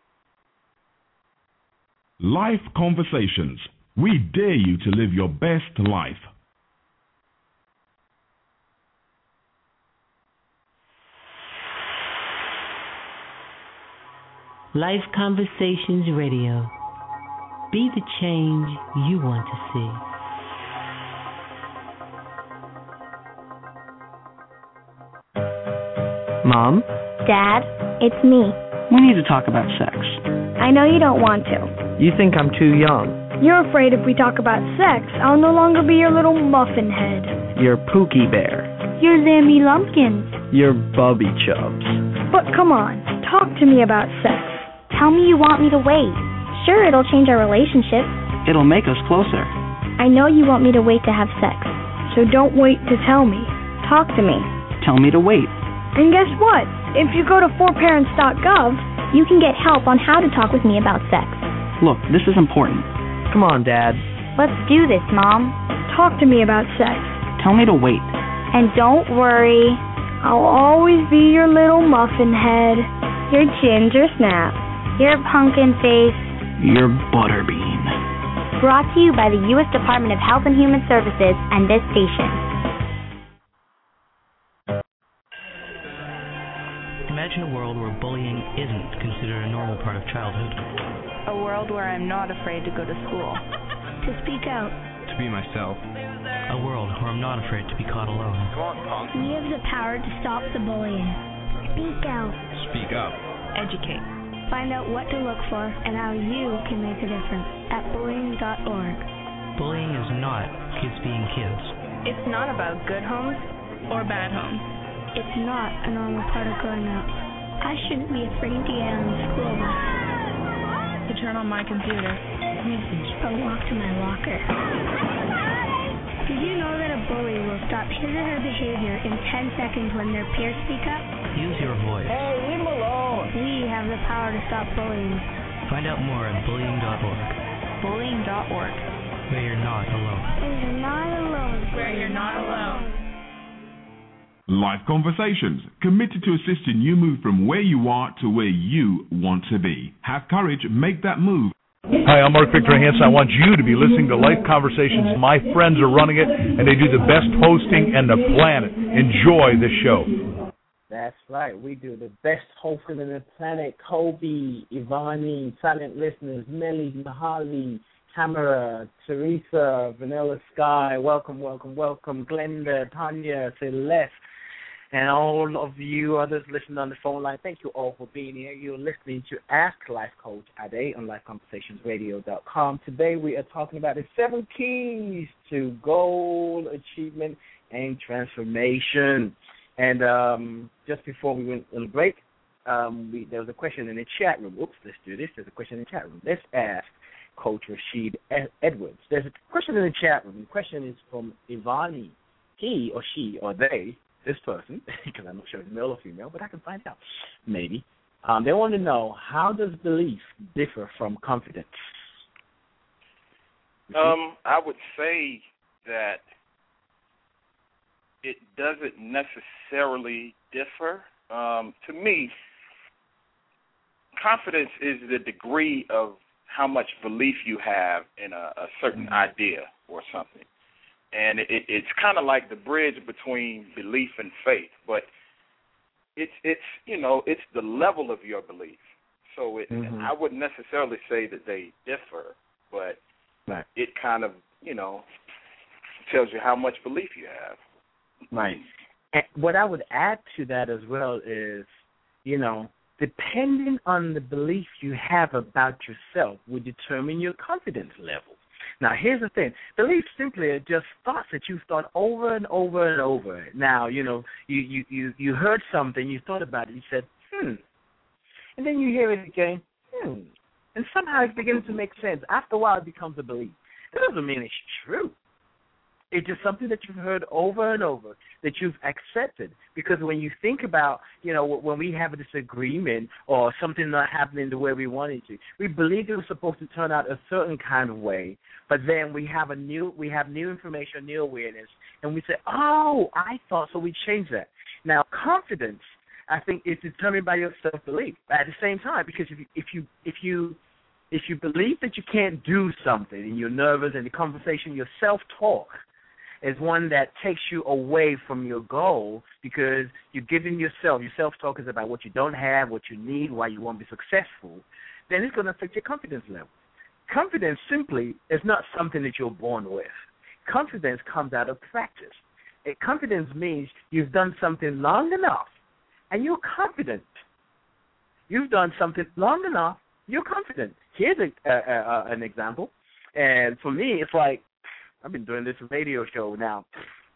Life Conversations. We dare you to live your best life. Life Conversations Radio. Be the change you want to see. Mom? Dad, it's me. We need to talk about sex. I know you don't want to. You think I'm too young. You're afraid if we talk about sex, I'll no longer be your little muffin head. You're Pookie Bear. You're Zammy Lumpkins. You're Bubby Chubs. But come on, talk to me about sex. Tell me you want me to wait. Sure, it'll change our relationship. It'll make us closer. I know you want me to wait to have sex. So don't wait to tell me. Talk to me. Tell me to wait. And guess what? If you go to forparents.gov, you can get help on how to talk with me about sex. Look, this is important. Come on, Dad. Let's do this, Mom. Talk to me about sex. Tell me to wait. And don't worry. I'll always be your little muffin head. Your ginger snap. Your pumpkin face. Your butterbean. Brought to you by the U.S. Department of Health and Human Services and this station. Imagine a world where bullying isn't considered a normal part of childhood. A world where I'm not afraid to go to school. To speak out. To be myself. A world where I'm not afraid to be caught alone. Come on, punk. We have the power to stop the bullying. Speak out. Speak up. Educate. Find out what to look for and how you can make a difference at bullying.org. Bullying is not kids being kids. It's not about good homes or bad homes. It's not a normal part of growing up. I shouldn't be afraid to get on the school bus. To turn on my computer. Or walk to my locker. Did you know that a bully will stop his or her behavior in 10 seconds when their peers speak up? Use your voice. Hey, leave him alone. We have the power to stop bullying. Find out more at bullying.org. Bullying.org. Where you're not alone. Where you're not alone. Where you're not alone. Life Conversations, committed to assisting you move from where you are to where you want to be. Have courage, make that move. Hi, I'm Mark Victor Hansen. I want you to be listening to Life Conversations. My friends are running it, and they do the best hosting in the planet. Enjoy the show. That's right. We do the best hosting in the planet. Kobe, Ivani, silent listeners, Melly, Mahali, Tamara, Teresa, Vanilla Sky. Welcome, welcome, welcome. Glenda, Tanya, Celeste, and all of you others listening on the phone line. Thank you all for being here. You're listening to Ask Life Coach Ade on LifeConversationsRadio.com. Today we are talking about the 7 keys to goal achievement and transformation. And just before we went on break, there was a question in the chat room. Oops, let's do this. There's a question in the chat room. Let's ask Coach Rashid Edwards. There's a question in the chat room. The question is from Ivani. He or she or they, this person, because I'm not sure if it's male or female, but I can find out, maybe. They want to know, how does belief differ from confidence? I would say that it doesn't necessarily differ. To me, confidence is the degree of how much belief you have in a certain idea or something. And it's kind of like the bridge between belief and faith, but it's the level of your belief. So I wouldn't necessarily say that they differ, but it kind of, tells you how much belief you have. Right. And what I would add to that as well is, depending on the belief you have about yourself will determine your confidence level. Now, here's the thing. Beliefs simply are just thoughts that you've thought over and over and over. Now, you heard something, you thought about it, you said, and then you hear it again, and somehow it begins to make sense. After a while, it becomes a belief. It doesn't mean it's true. It's just something that you've heard over and over, that you've accepted. Because when you think about, when we have a disagreement or something not happening the way we want it to, we believe it was supposed to turn out a certain kind of way, but then we have new information, new awareness, and we say, oh, I thought, so we change that. Now, confidence, I think, is determined by your self-belief. At the same time, because if you believe that you can't do something and you're nervous and the conversation, your self-talk is one that takes you away from your goal because you're giving your self-talk is about what you don't have, what you need, why you won't be successful, then it's going to affect your confidence level. Confidence simply is not something that you're born with. Confidence comes out of practice. Confidence means you've done something long enough and you're confident. You've done something long enough, you're confident. Here's an example. And for me, it's like, I've been doing this radio show now.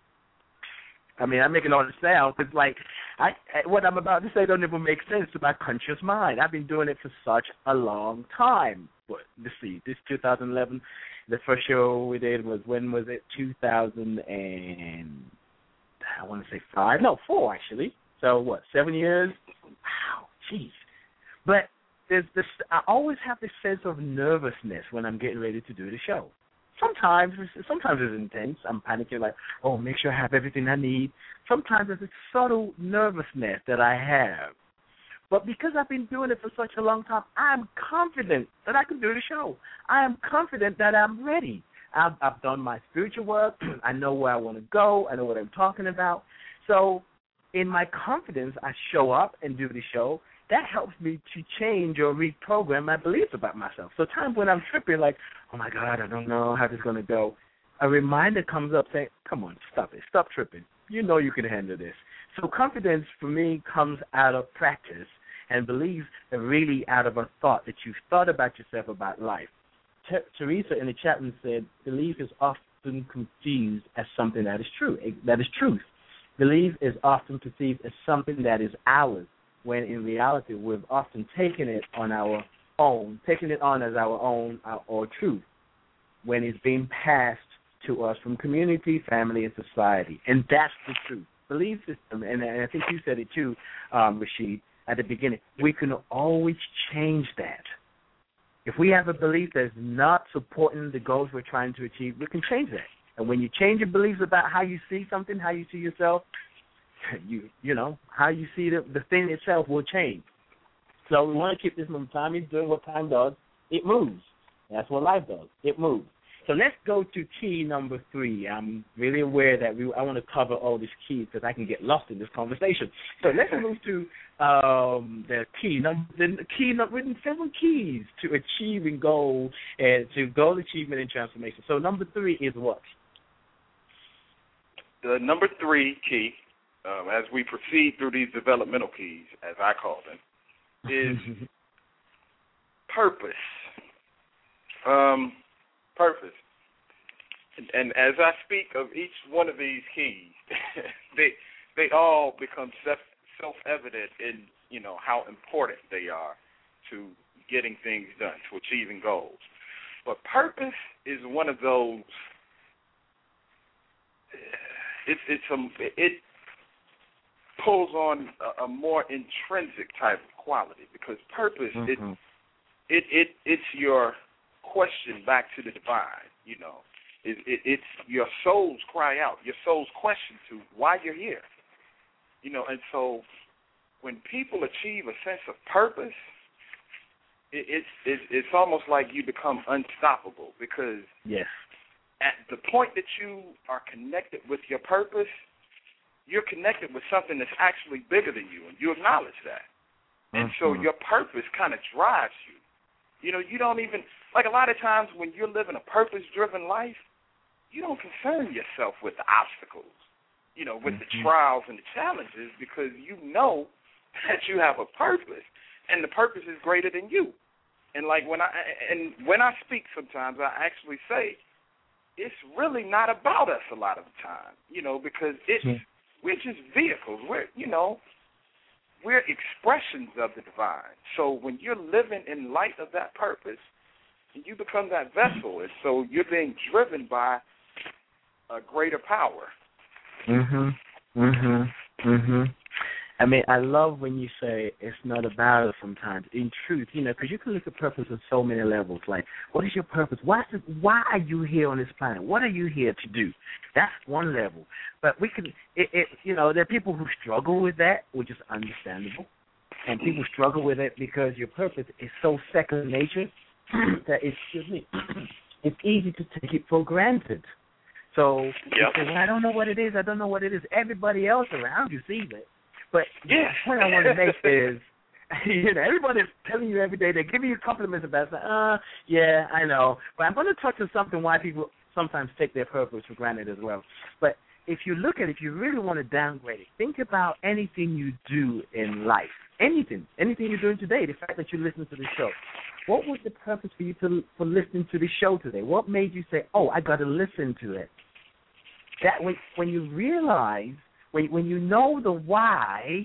I mean, I'm making all the sounds. It's like what I'm about to say don't even make sense to my conscious mind. I've been doing it for such a long time. But let's see, this 2011, the first show we did was, when was it? 2000 and, I want to say 4 actually. So what, 7 years? Wow, jeez. But I always have this sense of nervousness when I'm getting ready to do the show. Sometimes it's intense. I'm panicking, like, oh, make sure I have everything I need. Sometimes it's a subtle nervousness that I have. But because I've been doing it for such a long time, I'm confident that I can do the show. I am confident that I'm ready. I've done my spiritual work. I know where I want to go. I know what I'm talking about. So in my confidence, I show up and do the show. That helps me to change or reprogram my beliefs about myself. So times when I'm tripping, like, oh, my God, I don't know how this is going to go, a reminder comes up saying, come on, stop it. Stop tripping. You know you can handle this. So confidence, for me, comes out of practice, and beliefs are really out of a thought that you've thought about yourself, about life. Teresa in the chat room said, belief is often confused as something that is true. That is truth. Belief is often perceived as something that is ours, when in reality we've often taken it on as our own or truth, when it's being passed to us from community, family, and society. And that's the truth. Belief system, and I think you said it too, Rashid, at the beginning, we can always change that. If we have a belief that's not supporting the goals we're trying to achieve, we can change that. And when you change your beliefs about how you see something, how you see yourself, you know, how you see the thing itself will change. So we want to keep this momentum. Time is doing what time does. It moves. That's what life does. It moves. So let's go to key number 3. I'm really aware that I want to cover all these keys because I can get lost in this conversation. So let's move to the key. Written 7 keys to achieving goal and to goal achievement and transformation. So number 3 is what? The number 3 key, as we proceed through these developmental keys, as I call them, is purpose. Purpose. And as I speak of each one of these keys, they all become self-evident in, you know, how important they are to getting things done, to achieving goals. But purpose is one of those. It pulls on a more intrinsic type of quality, because purpose it's your question back to the divine. You know, it's your soul's cry out, your soul's question to why you're here. You know, and so when people achieve a sense of purpose, it's almost like you become unstoppable, because at the point that you are connected with your purpose, you're connected with something that's actually bigger than you, and you acknowledge that. And so your purpose kind of drives you. You know, you don't even, like a lot of times when you're living a purpose-driven life, you don't concern yourself with the obstacles, you know, with the trials and the challenges, because you know that you have a purpose, and the purpose is greater than you. And like when I speak sometimes, I actually say it's really not about us a lot of the time, you know, because we're just vehicles. We're expressions of the divine. So when you're living in light of that purpose, you become that vessel, and so you're being driven by a greater power. I mean, I love when you say it's not about us sometimes. In truth, you know, because you can look at purpose on so many levels. Like, what is your purpose? Why are you here on this planet? What are you here to do? That's one level. But we can, you know, there are people who struggle with that, which is understandable. And people struggle with it because your purpose is so second nature that it's easy to take it for granted. So you say, well, I don't know what it is. Everybody else around you sees it. But the point I want to make is, you know, everybody's telling you every day, they're giving you compliments about it. Yeah, I know. But I'm going to touch on something why people sometimes take their purpose for granted as well. But if you look at it, if you really want to downgrade it, think about anything you do in life. Anything you're doing today, the fact that you listen to the show. What was the purpose for you for listening to the show today? What made you say, oh, I got to listen to it? That when you realize, when you know the why,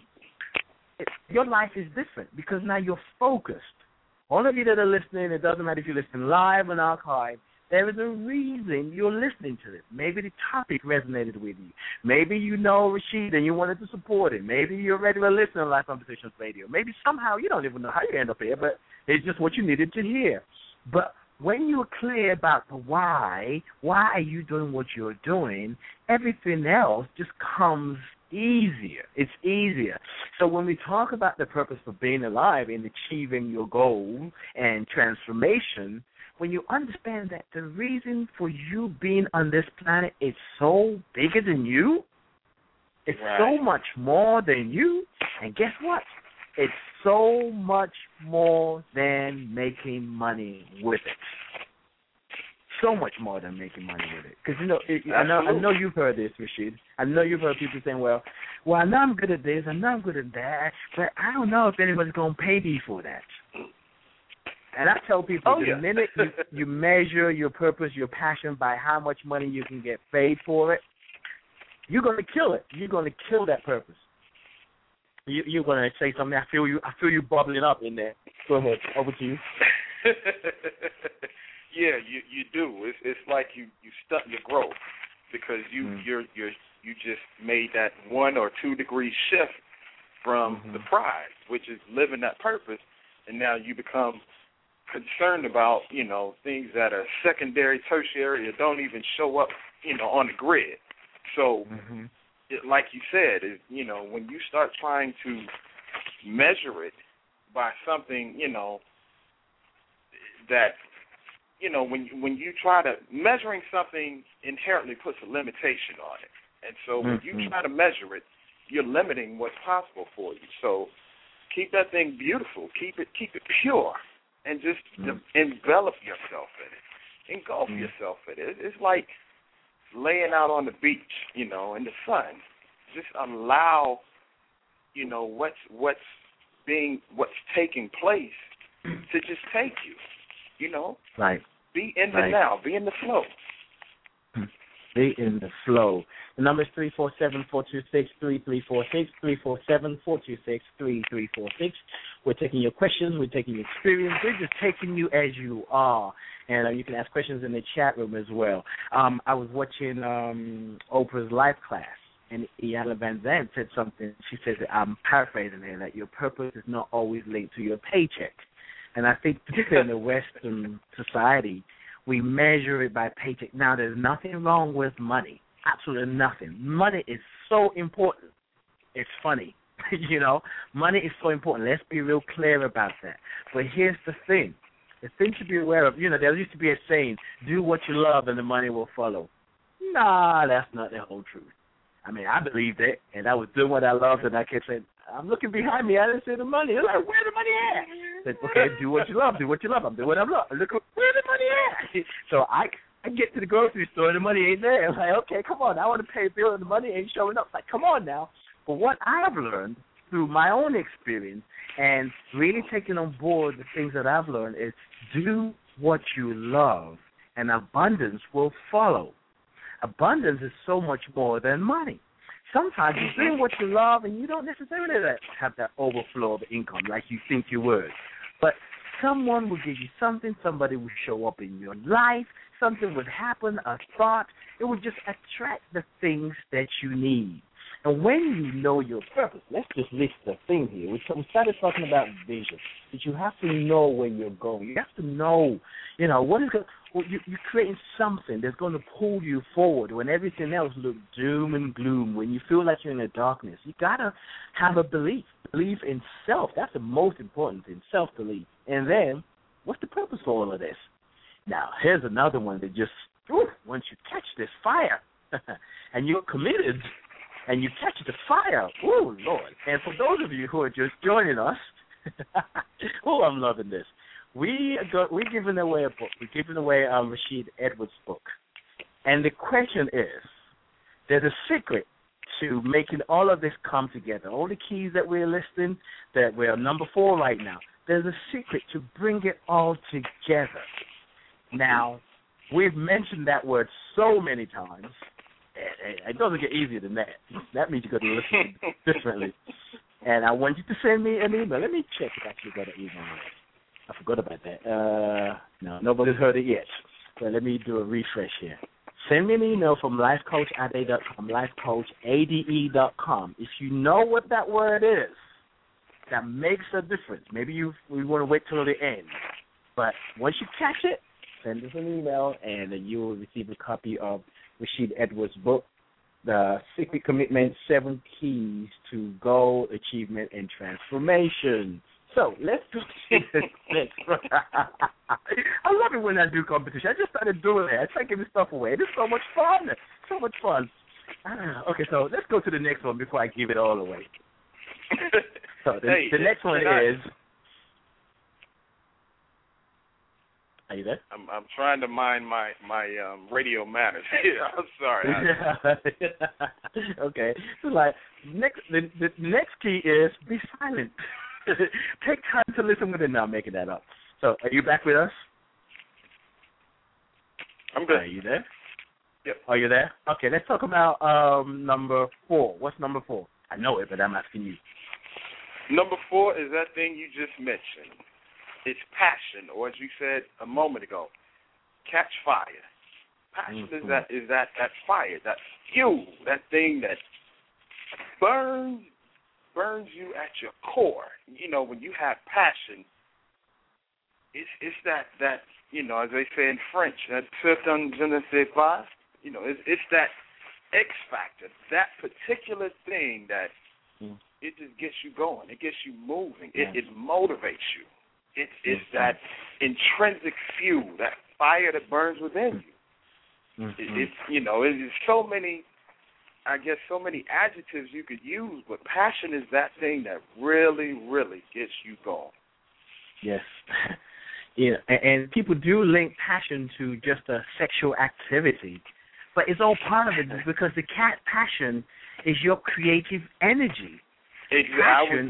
your life is different, because now you're focused. All of you that are listening, it doesn't matter if you listen live or archive, there is a reason you're listening to this. Maybe the topic resonated with you. Maybe you know Rashid and you wanted to support it. Maybe you're a regular listener on Live Conversations Radio. Maybe somehow you don't even know how you end up here, but it's just what you needed to hear. But when you're clear about the why are you doing what you're doing, everything else just comes easier. It's easier. So when we talk about the purpose of being alive and achieving your goal and transformation, when you understand that the reason for you being on this planet is so bigger than you, it's so much more than you, and guess what? It's so much more than making money with it. So much more than making money with it. Because, you know, I know you've heard this, Rashid. I know you've heard people saying, well, I know I'm good at this, I know I'm good at that, but I don't know if anybody's going to pay me for that. And I tell people, the minute you measure your purpose, your passion by how much money you can get paid for it, you're going to kill it. You're going to kill that purpose. You're going to say something. I feel you bubbling up in there. Go ahead. Over to you. Yeah, you do. It's like you stunt your growth, because you just made that 1 or 2 degree shift from the prize, which is living that purpose, and now you become concerned about, you know, things that are secondary, tertiary, or don't even show up, you know, on the grid. So, like you said, you know, when you start trying to measure it by something, you know, that, you know, when you try to, measuring something inherently puts a limitation on it. And so when you try to measure it, you're limiting what's possible for you. So keep that thing beautiful, keep it pure, and just envelop yourself in it, engulf yourself in it. It's like laying out on the beach, you know, in the sun. Just allow, you know, what's taking place to just take you, you know. Right. Be in the now. Be in the flow. Be in the flow. The number is 347-426-3346, 347-426-3346. We're taking your questions. We're taking your experience. We're just taking you as you are. And you can ask questions in the chat room as well. I was watching Oprah's live class, and Iyanla Vanzant said something. She said, that I'm paraphrasing here, that your purpose is not always linked to your paycheck. And I think particularly in the Western society, we measure it by paycheck. Now, there's nothing wrong with money. Absolutely nothing. Money is so important. It's funny. Money is so important. Let's be real clear about that. But here's the thing. The thing to be aware of, there used to be a saying, do what you love and the money will follow. Nah, that's not the whole truth. I mean, I believed it, and I was doing what I loved, and I kept saying, I'm looking behind me. I didn't see the money. They're like, where the money at? I said, okay, do what you love. Do what you love. I'm doing what I love. Look, where the money at? So I get to the grocery store, and the money ain't there. I'm like, okay, come on. I want to pay a bill, and the money ain't showing up. It's like, come on now. But what I've learned through my own experience and really taking on board the things that I've learned is do what you love, and abundance will follow. Abundance is so much more than money. Sometimes you're doing what you love, and you don't necessarily have that overflow of income like you think you would. But someone will give you something. Somebody will show up in your life. Something would happen, a thought. It would just attract the things that you need. And when you know your purpose, let's just list the thing here. We started talking about vision, that you have to know where you're going. You have to know, what is going. You're creating something that's going to pull you forward when everything else looks doom and gloom. When you feel like you're in the darkness, you gotta have a belief in self. That's the most important thing, self-belief. And then, what's the purpose for all of this? Now, here's another one that just once you catch this fire, and you're committed. And you catch the fire. Oh, Lord. And for those of you who are just joining us, I'm loving this. We're giving away a book. We're giving away Rashid Edwards' book. And the question is, there's a secret to making all of this come together. All the keys that we're listing, that we're number 4 right now, there's a secret to bring it all together. Now, we've mentioned that word so many times. It doesn't get easier than that. That means you're going to listen differently. And I want you to send me an email. Let me check if I actually got an email. I forgot about that. No, nobody's heard it yet. So let me do a refresh here. Send me an email from lifecoachade.com, lifecoachade.com. If you know what that word is, that makes a difference. Maybe we want to wait till the end. But once you catch it, send us an email, and then you will receive a copy of Rashid Edwards' book, The Secret Commitment, 7 Keys to Goal, Achievement, and Transformation. So let's do this next. I love it when I do competition. I just started doing it. I try to give this stuff away. It's so much fun. So much fun. Okay, so let's go to the next one before I give it all away. So the next one is... Are you there? I'm trying to mind my radio manners. I'm sorry. Okay. So the next key is be silent. Take time to listen with it. Now, I'm making that up. So, are you back with us? I'm good. Are you there? Yep. Are you there? Okay, let's talk about number 4. What's number 4? I know it, but I'm asking you. Number 4 is that thing you just mentioned. It's passion, or as you said a moment ago, catch fire. Passion is that fire, that fuel, that thing that burns you at your core. When you have passion, it's that as they say in French, that certain je ne sais pas. It's that X factor, that particular thing that it just gets you going. It gets you moving. It motivates you. It's that intrinsic fuel, that fire that burns within you. It's so many, so many adjectives you could use, but passion is that thing that really, really gets you going. Yes. And people do link passion to just a sexual activity, but it's all part of it because the passion is your creative energy. Passion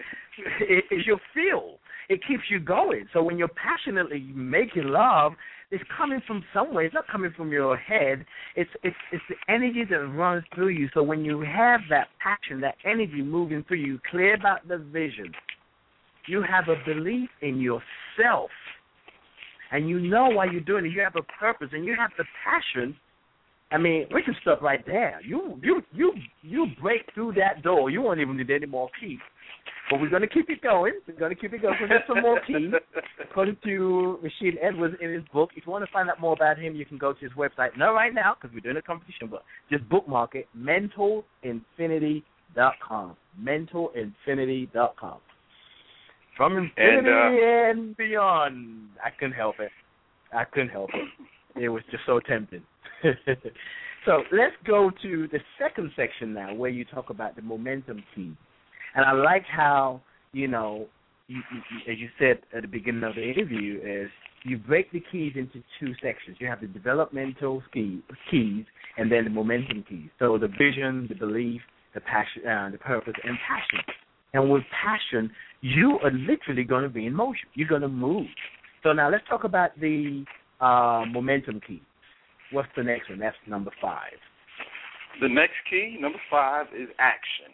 is your fuel. It keeps you going. So when you're passionately making love, it's coming from somewhere. It's not coming from your head. It's the energy that runs through you. So when you have that passion, that energy moving through you, clear about the vision, you have a belief in yourself, and you know why you're doing it. You have a purpose, and you have the passion. I mean, we can stop right there. You break through that door. You won't even need any more keys. But we're going to keep it going. We're going to keep it going. We'll get some more keys. According to Rashid Edwards in his book, if you want to find out more about him, you can go to his website. Not right now because we're doing a competition, but just bookmark it, mentalinfinity.com. Mentalinfinity.com. From infinity and beyond. I couldn't help it. It was just so tempting. So let's go to the second section now, where you talk about the momentum key. And I like how, you know, you, as you said at the beginning of the interview, is you break the keys into two sections. You have the developmental keys and then the momentum keys. So the vision, the belief, the passion, the purpose, and passion. And with passion, you are literally going to be in motion. You're going to move. So now let's talk about the momentum key. What's the next one? That's number 5. The next key, number 5, is action.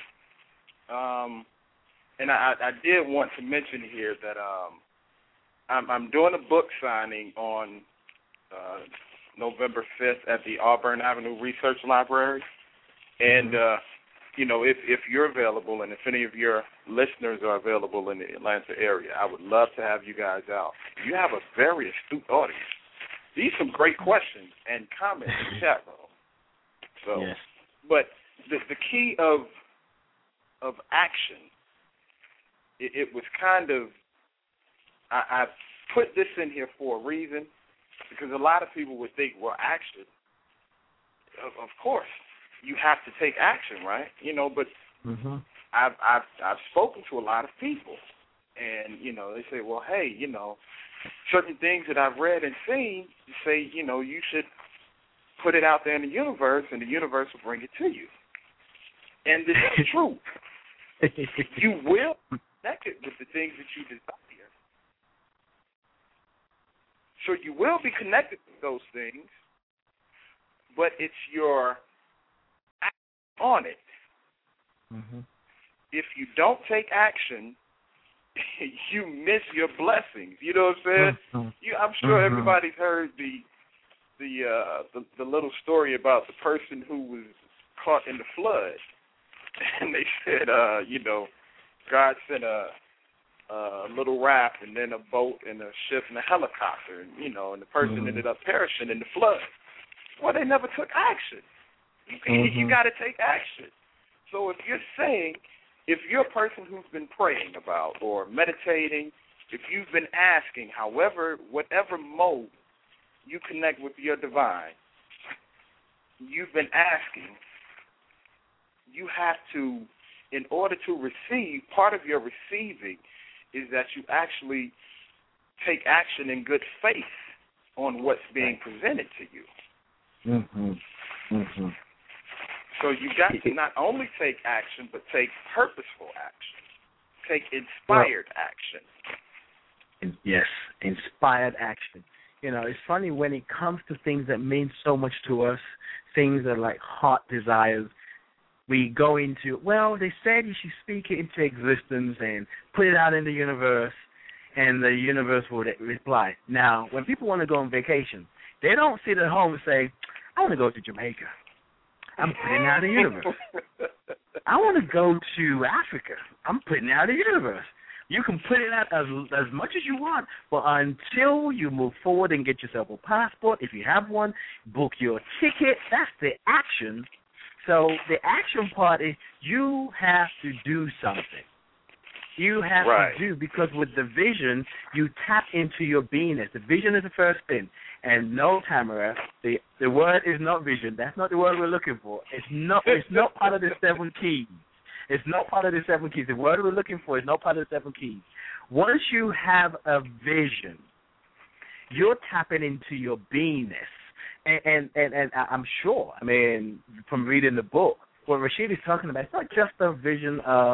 And I did want to mention here that I'm doing a book signing on November 5th at the Auburn Avenue Research Library. And, you know, if you're available and if any of your listeners are available in the Atlanta area, I would love to have you guys out. You have a very astute audience. These are some great questions and comments in the chat room. So, yes. But the key of action, it was kind of, I put this in here for a reason, because a lot of people would think, well, action, of course, you have to take action, right? You know, but I've spoken to a lot of people, and, you know, they say, well, hey, you know, certain things that I've read and seen say, you know, you should put it out there in the universe, and the universe will bring it to you. And this is true. You will connect it with the things that you desire. So you will be connected with those things, but it's your action on it. If you don't take action, you miss your blessings. You know what I'm saying? I'm sure everybody's heard the little story about the person who was caught in the flood, and they said, you know, God sent a little raft and then a boat and a ship and a helicopter, and, you know, and the person ended up perishing in the flood. Well, they never took action. You got to take action. So if you're saying, if you're a person who's been praying about or meditating, if you've been asking, whatever mode you connect with your divine, you've been asking, you have to, in order to receive, part of your receiving is that you actually take action in good faith on what's being presented to you. So you got to not only take action, but take purposeful action. Take inspired action. Yes, inspired action. You know, it's funny when it comes to things that mean so much to us, things that are like heart desires, we go into, well, they said you should speak it into existence and put it out in the universe, and the universe will reply. Now, when people want to go on vacation, they don't sit at home and say, I want to go to Jamaica. I'm putting it out in the universe. I want to go to Africa. I'm putting it out in the universe. You can put it out as much as you want, but until you move forward and get yourself a passport, if you have one, book your ticket, that's the action. So the action part is you have to do something. You have to do, because with the vision, you tap into your beingness. The vision is the first thing. And no, Tamara, the word is not vision. That's not the word we're looking for. It's not part of the 7 keys. It's not part of the 7 keys. The word we're looking for is not part of the 7 keys. Once you have a vision, you're tapping into your beingness. And I'm sure, I mean, from reading the book, what Rashid is talking about, it's not just a vision of,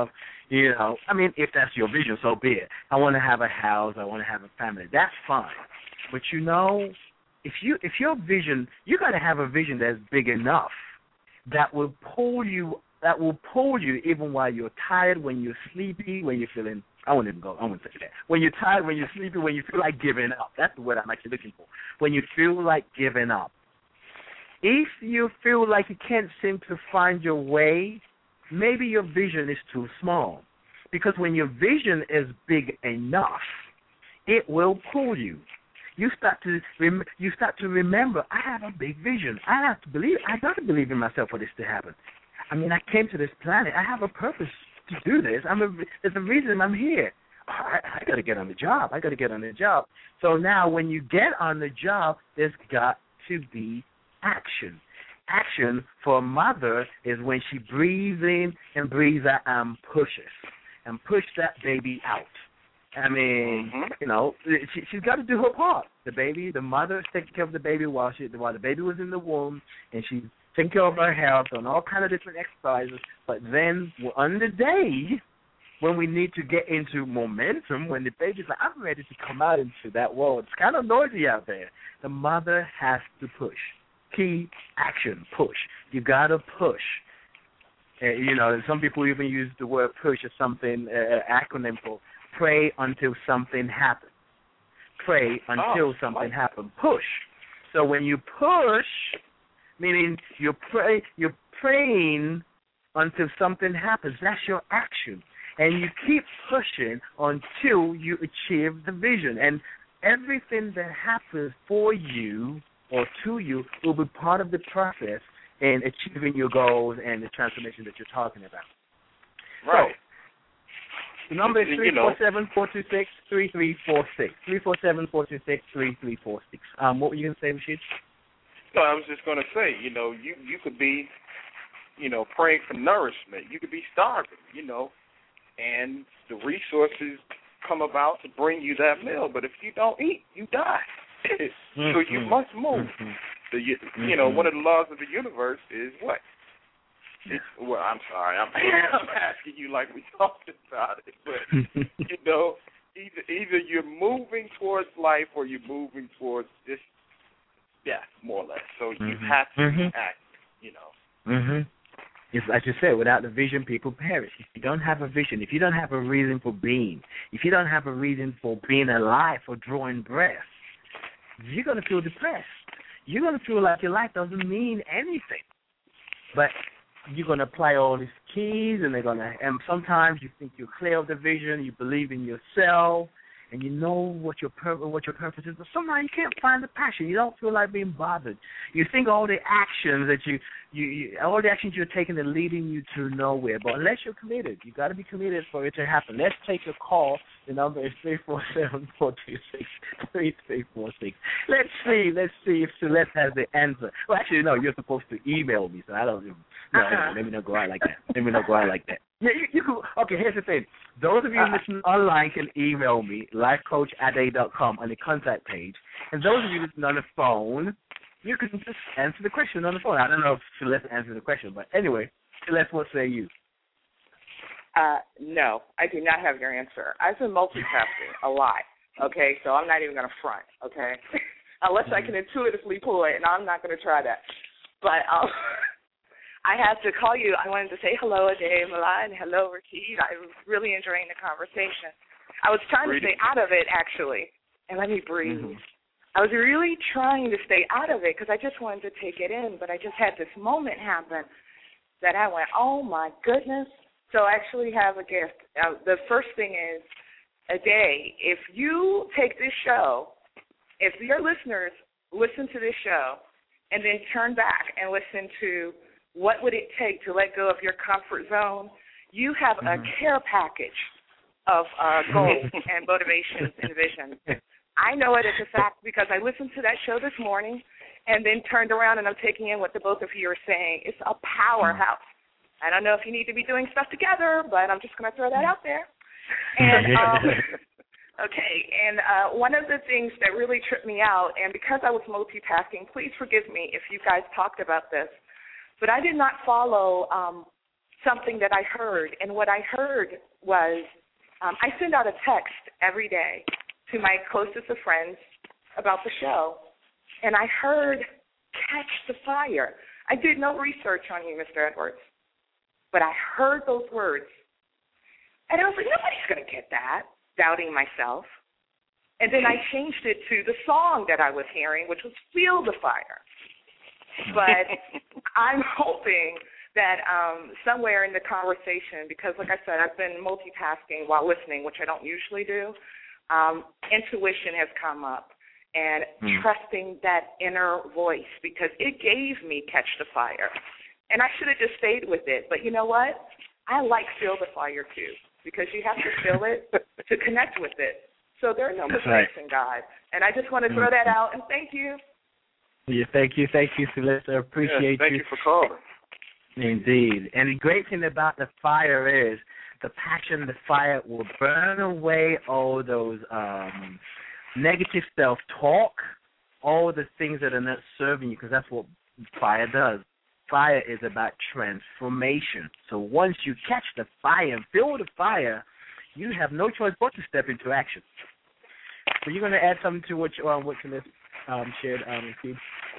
You know, I mean, if that's your vision, so be it. I want to have a house. I want to have a family. That's fine. But you know, if your vision, you got to have a vision that's big enough that will pull you even while you're tired, when you're sleepy, when you're feeling. I won't say that. When you're tired, when you're sleepy, when you feel like giving up. That's the word I'm actually looking for. When you feel like giving up. If you feel like you can't seem to find your way, maybe your vision is too small. Because when your vision is big enough, it will pull you. You start to remember, I have a big vision. I got to believe in myself for this to happen. I mean, I came to this planet. I have a purpose to do this. There's a reason I'm here. I got to get on the job. So now when you get on the job, there's got to be action. Action for a mother is when she breathes in and breathes out and pushes. And push that baby out. I mean, you know, she's got to do her part. The mother is taking care of the baby while the baby was in the womb, and she's taking care of her health and all kind of different exercises. But then on the day when we need to get into momentum, when the baby's like, I'm ready to come out into that world, it's kind of noisy out there, the mother has to push. Key action, push. You got to push. You know, some people even use the word push as something, acronym for pray until something happens. Pray until something happens. Push. So when you push, meaning you're praying until something happens. That's your action. And you keep pushing until you achieve the vision. And everything that happens for you or to you will be part of the process in achieving your goals and the transformation that you're talking about. Right. So the number is 347-426-3346. 347-426-3346. What were you going to say, Rashid? No, I was just going to say, you know, you could be, you know, praying for nourishment. You could be starving, you know, and the resources come about to bring you that meal. But if you don't eat, you die. So you must move. You know, one of the laws of the universe is what? Well, I'm sorry, I'm asking you like we talked about it, but you know, either you're moving towards life or you're moving towards this death, more or less. So you have to be active, you know. It's like you said, without the vision, people perish. If you don't have a vision, if you don't have a reason for being, if you don't have a reason for being alive, for drawing breath, you're going to feel depressed. You're going to feel like your life doesn't mean anything. But you're going to apply all these keys, and and sometimes you think you're clear of the vision, you believe in yourself, and you know what your purpose is, but somehow you can't find the passion. You don't feel like being bothered. You think all the actions that all the actions you're taking are leading you to nowhere. But unless you're committed, you got to be committed for it to happen. Let's take a call. The number is 347-426-3346. Let's see if Celeste has the answer. Well, actually, no, you're supposed to email me, so I don't even. No, let me not go out like that. Yeah, you could. Okay, here's the thing. Those of you listening online can email me, lifecoach@a.com on the contact page. And those of you listening on the phone, you can just answer the question on the phone. I don't know if Celeste answered the question, but anyway, Celeste, what say you? No, I do not have your answer. I've been multitasking a lot, okay? So I'm not even going to front, okay? Unless I can intuitively pull it, and I'm not going to try that. But I have to call you. I wanted to say hello, Ade Mala, and hello, Rashid. I was really enjoying the conversation. I was trying to stay out of it, actually, and let me breathe. I was really trying to stay out of it because I just wanted to take it in, but I just had this moment happen that I went, oh, my goodness. So I actually have a gift. The first thing is, Ade, if you take this show, if your listeners listen to this show and then turn back and listen to what would it take to let go of your comfort zone, you have a care package of goals and motivations and vision. I know it as a fact because I listened to that show this morning and then turned around and I'm taking in what the both of you are saying. It's a powerhouse. I don't know if you need to be doing stuff together, but I'm just going to throw that out there. And okay, and one of the things that really tripped me out, and because I was multitasking, please forgive me if you guys talked about this, but I did not follow something that I heard. And what I heard was I send out a text every day to my closest of friends about the show. And I heard Catch the Fire. I did no research on you, Mr. Edwards, but I heard those words. And I was like, nobody's going to get that, doubting myself. And then I changed it to the song that I was hearing, which was Feel the Fire. But I'm hoping that somewhere in the conversation, because like I said, I've been multitasking while listening, which I don't usually do, intuition has come up. And trusting that inner voice, because it gave me Catch the Fire. And I should have just stayed with it. But you know what? I like Feel the Fire, too, because you have to feel it to connect with it. So there are no mistakes in God. And I just want to throw that out, and thank you. Yeah, thank you, Celeste. I appreciate you. Thank you for calling. Indeed. And the great thing about the fire is the passion, the fire will burn away all those negative self-talk, all the things that are not serving you, because that's what fire does. Fire is about transformation. So once you catch the fire and feel the fire, you have no choice but to step into action. So you're going to add something to what Celeste shared, Steve?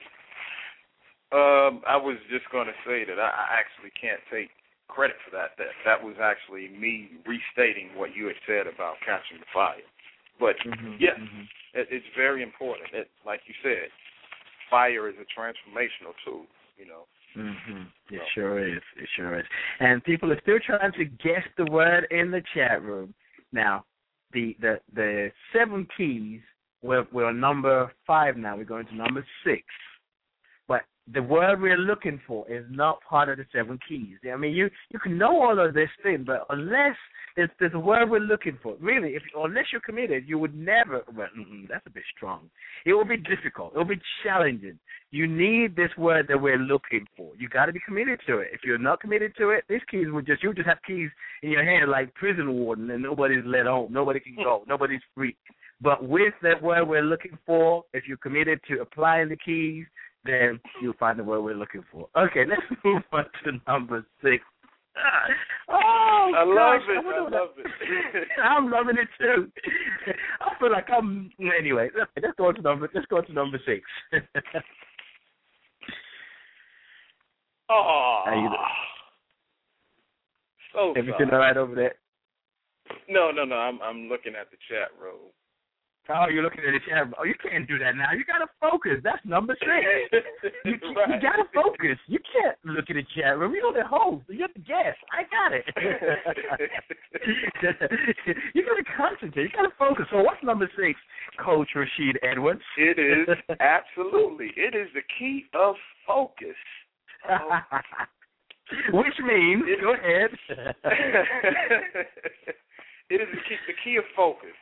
I was just going to say that I actually can't take credit for that. That was actually me restating what you had said about catching the fire. But, yes, it's very important. Like you said, fire is a transformational tool, you know. It sure is. It sure is. And people are still trying to guess the word in the chat room. Now, the 7 keys, we're on number 5 now. We're going to number 6. But the word we're looking for is not part of the 7 keys. I mean, you can know all of this thing, but unless there's a word we're looking for, really, unless you're committed, you would never, well, that's a bit strong. It will be difficult. It will be challenging. You need this word that we're looking for. You got to be committed to it. If you're not committed to it, these keys you'll just have keys in your hand like prison warden, and nobody's let home. Nobody can go. Nobody's free. But with that word we're looking for, if you're committed to applying the keys, then you'll find the word we're looking for. Okay, let's move on to number 6. I love it. I'm loving it too. I feel like anyway. Let's go to number 6. Oh, so everything all right over there? No. I'm looking at the chat room. Oh, you're looking at the chat room. Oh, you can't do that now. You got to focus. That's number 6. You got to focus. You can't look at the chat room. You're the host. You're the guest. I got it. You got to concentrate. You got to focus. So what's number 6, Coach Rashid Edwards? It is absolutely. It is the key of focus. Which means, go ahead. It is the key of focus.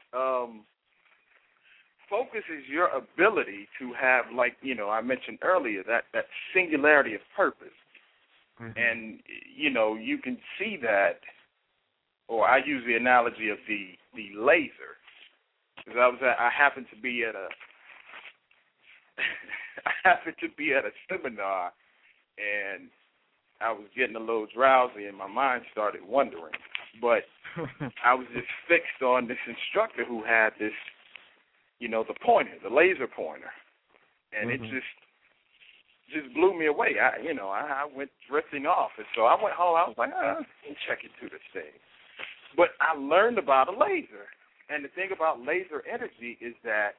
Focus is your ability to have, like, I mentioned earlier, that singularity of purpose. And, you can see that, or I use the analogy of the laser. Because I happened to be at a seminar, and I was getting a little drowsy, and my mind started wandering. But I was just fixed on this instructor who had this, the pointer, the laser pointer, and it just blew me away. I went drifting off, and so I went home. I was like, let me check into this thing. But I learned about a laser, and the thing about laser energy is that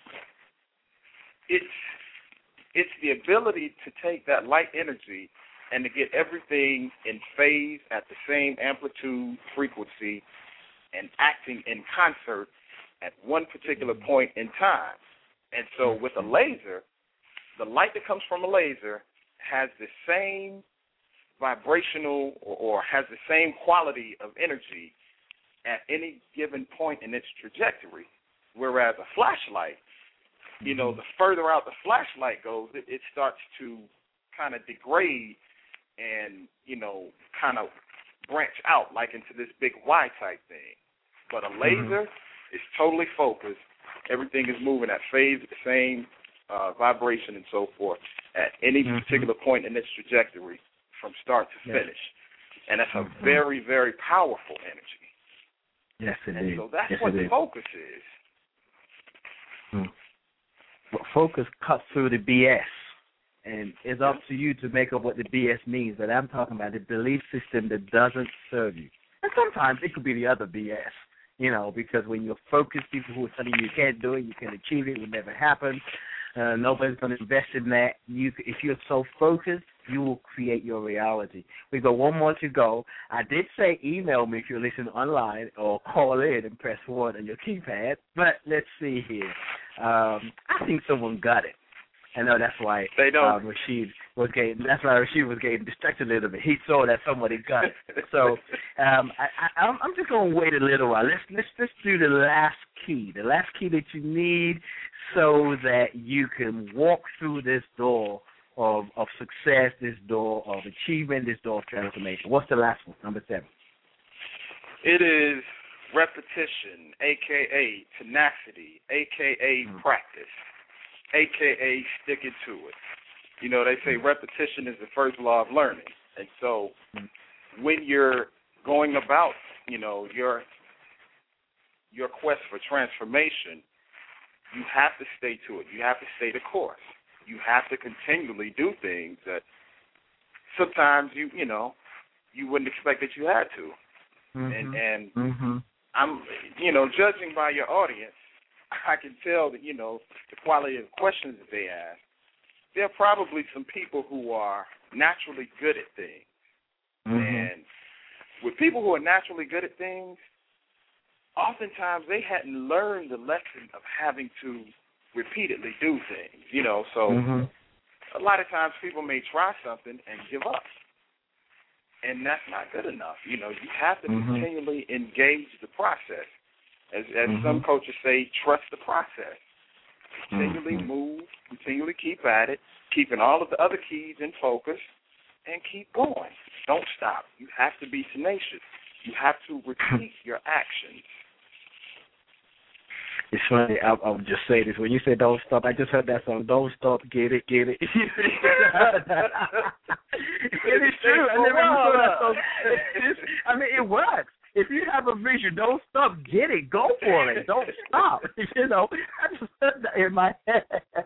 it's the ability to take that light energy and to get everything in phase at the same amplitude, frequency, and acting in concert at one particular point in time. And so with a laser, the light that comes from a laser has the same vibrational or has the same quality of energy at any given point in its trajectory, whereas a flashlight, the further out the flashlight goes, it starts to kind of degrade and, kind of branch out like into this big Y-type thing. But a laser is totally focused. Everything is moving at phase at the same vibration and so forth at any particular point in its trajectory from start to finish. And that's a very, very powerful energy. Yes, it and is. So that's yes, what the focus is. Well, focus cuts through the BS. And it's up to you to make up what the BS means. But I'm talking about the belief system that doesn't serve you. And sometimes it could be the other BS, because when you're focused, people who are telling you can't do it, you can achieve it, it will never happen. Nobody's going to invest in that. If you're so focused, you will create your reality. We got one more to go. I did say email me if you're listening online or call in and press 1 on your keypad. But let's see here. I think someone got it. I know that's why Rashid was getting distracted a little bit. He saw that somebody got it. So I'm just going to wait a little while. Let's do the last key that you need so that you can walk through this door of success, this door of achievement, this door of transformation. What's the last one, number 7? It is repetition, a.k.a. tenacity, a.k.a. practice, a.k.a. sticking to it. They say repetition is the first law of learning. And so when you're going about, your quest for transformation, you have to stay to it. You have to stay the course. You have to continually do things that sometimes you wouldn't expect that you had to. And I'm, judging by your audience, I can tell that, the quality of questions that they ask, there are probably some people who are naturally good at things. And with people who are naturally good at things, oftentimes they hadn't learned the lesson of having to repeatedly do things, So a lot of times people may try something and give up. And that's not good enough. You have to continually engage the process. As some coaches say, trust the process. Continually move, continually keep at it, keeping all of the other keys in focus, and keep going. Don't stop. You have to be tenacious. You have to repeat your actions. It's funny, I'll just say this. When you say don't stop, I just heard that song, don't stop, get it. It is true. I never saw that song. It works. If you have a vision, don't stop, get it, go for it. Don't stop. I just heard that in my head.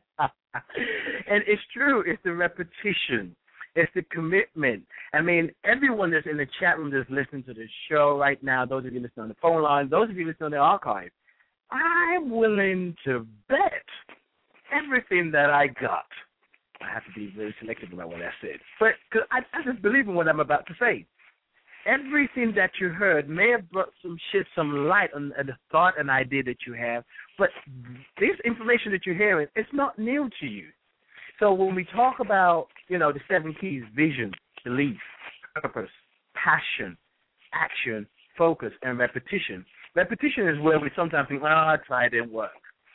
And it's true. It's the repetition. It's the commitment. Everyone that's in the chat room that's listening to this show right now, those of you listening on the phone line, those of you listening on the archive, I'm willing to bet everything that I got. I have to be very selective about what I said. But cause I just believe in what I'm about to say. Everything that you heard may have brought some light on the thought and idea that you have, but this information that you're hearing, it's not new to you. So when we talk about, the 7 keys, vision, belief, purpose, passion, action, focus, and repetition. Repetition is where we sometimes think, I tried, it didn't work.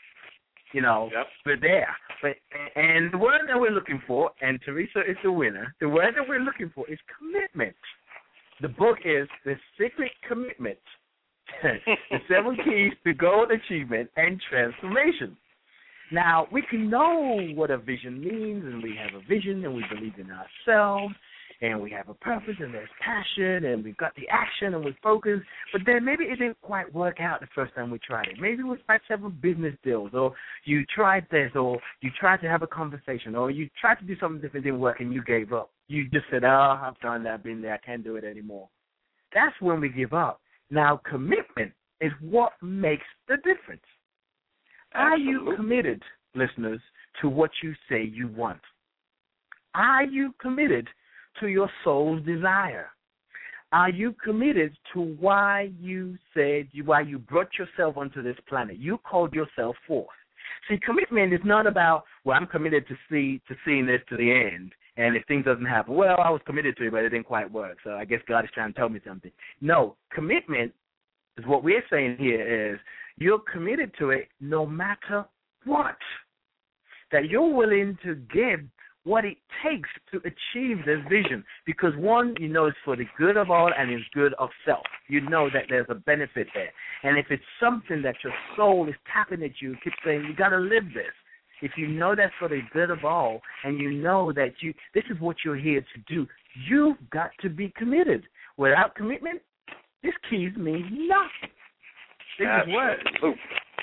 We're there. And the word that we're looking for, and Teresa is the winner, the word that we're looking for is commitment. The book is The Secret Commitment, the 7 keys to goal achievement and transformation. Now, we can know what a vision means, and we have a vision, and we believe in ourselves, and we have a purpose, and there's passion, and we've got the action, and we're focused, but then maybe it didn't quite work out the first time we tried it. Maybe we tried several business deals, or you tried this, or you tried to have a conversation, or you tried to do something different, didn't work, and you gave up. You just said, I've done that, I've been there, I can't do it anymore. That's when we give up. Now, commitment is what makes the difference. Are you committed, listeners, to what you say you want? Are you committed to your soul's desire? Are you committed to why you brought yourself onto this planet? You called yourself forth. See, commitment is not about, I'm committed to seeing this to the end. And if things doesn't happen, I was committed to it, but it didn't quite work. So I guess God is trying to tell me something. No, commitment is what we're saying here is you're committed to it no matter what. That you're willing to give what it takes to achieve this vision. Because one, it's for the good of all and it's good of self. You know that there's a benefit there. And if it's something that your soul is tapping at you, keep saying, you got to live this. If you know that's for the good of all, and you know that this is what you're here to do, you've got to be committed. Without commitment, these keys mean nothing. They're just words.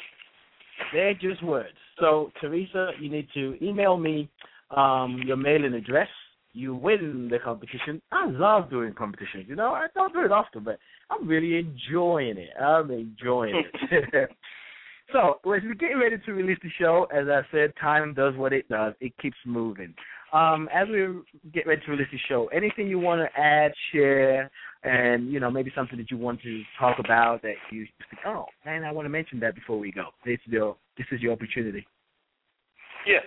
They're just words. So, Teresa, you need to email me your mailing address. You win the competition. I love doing competitions. You know, I don't do it often, but I'm really enjoying it. I'm enjoying it. So, as we get ready to release the show, as I said, time does what it does. It keeps moving. As we get ready to release the show, anything you want to add, share, and, you know, maybe something that you want to talk about that you think, oh, man, I want to mention that before we go. This is your opportunity. Yes.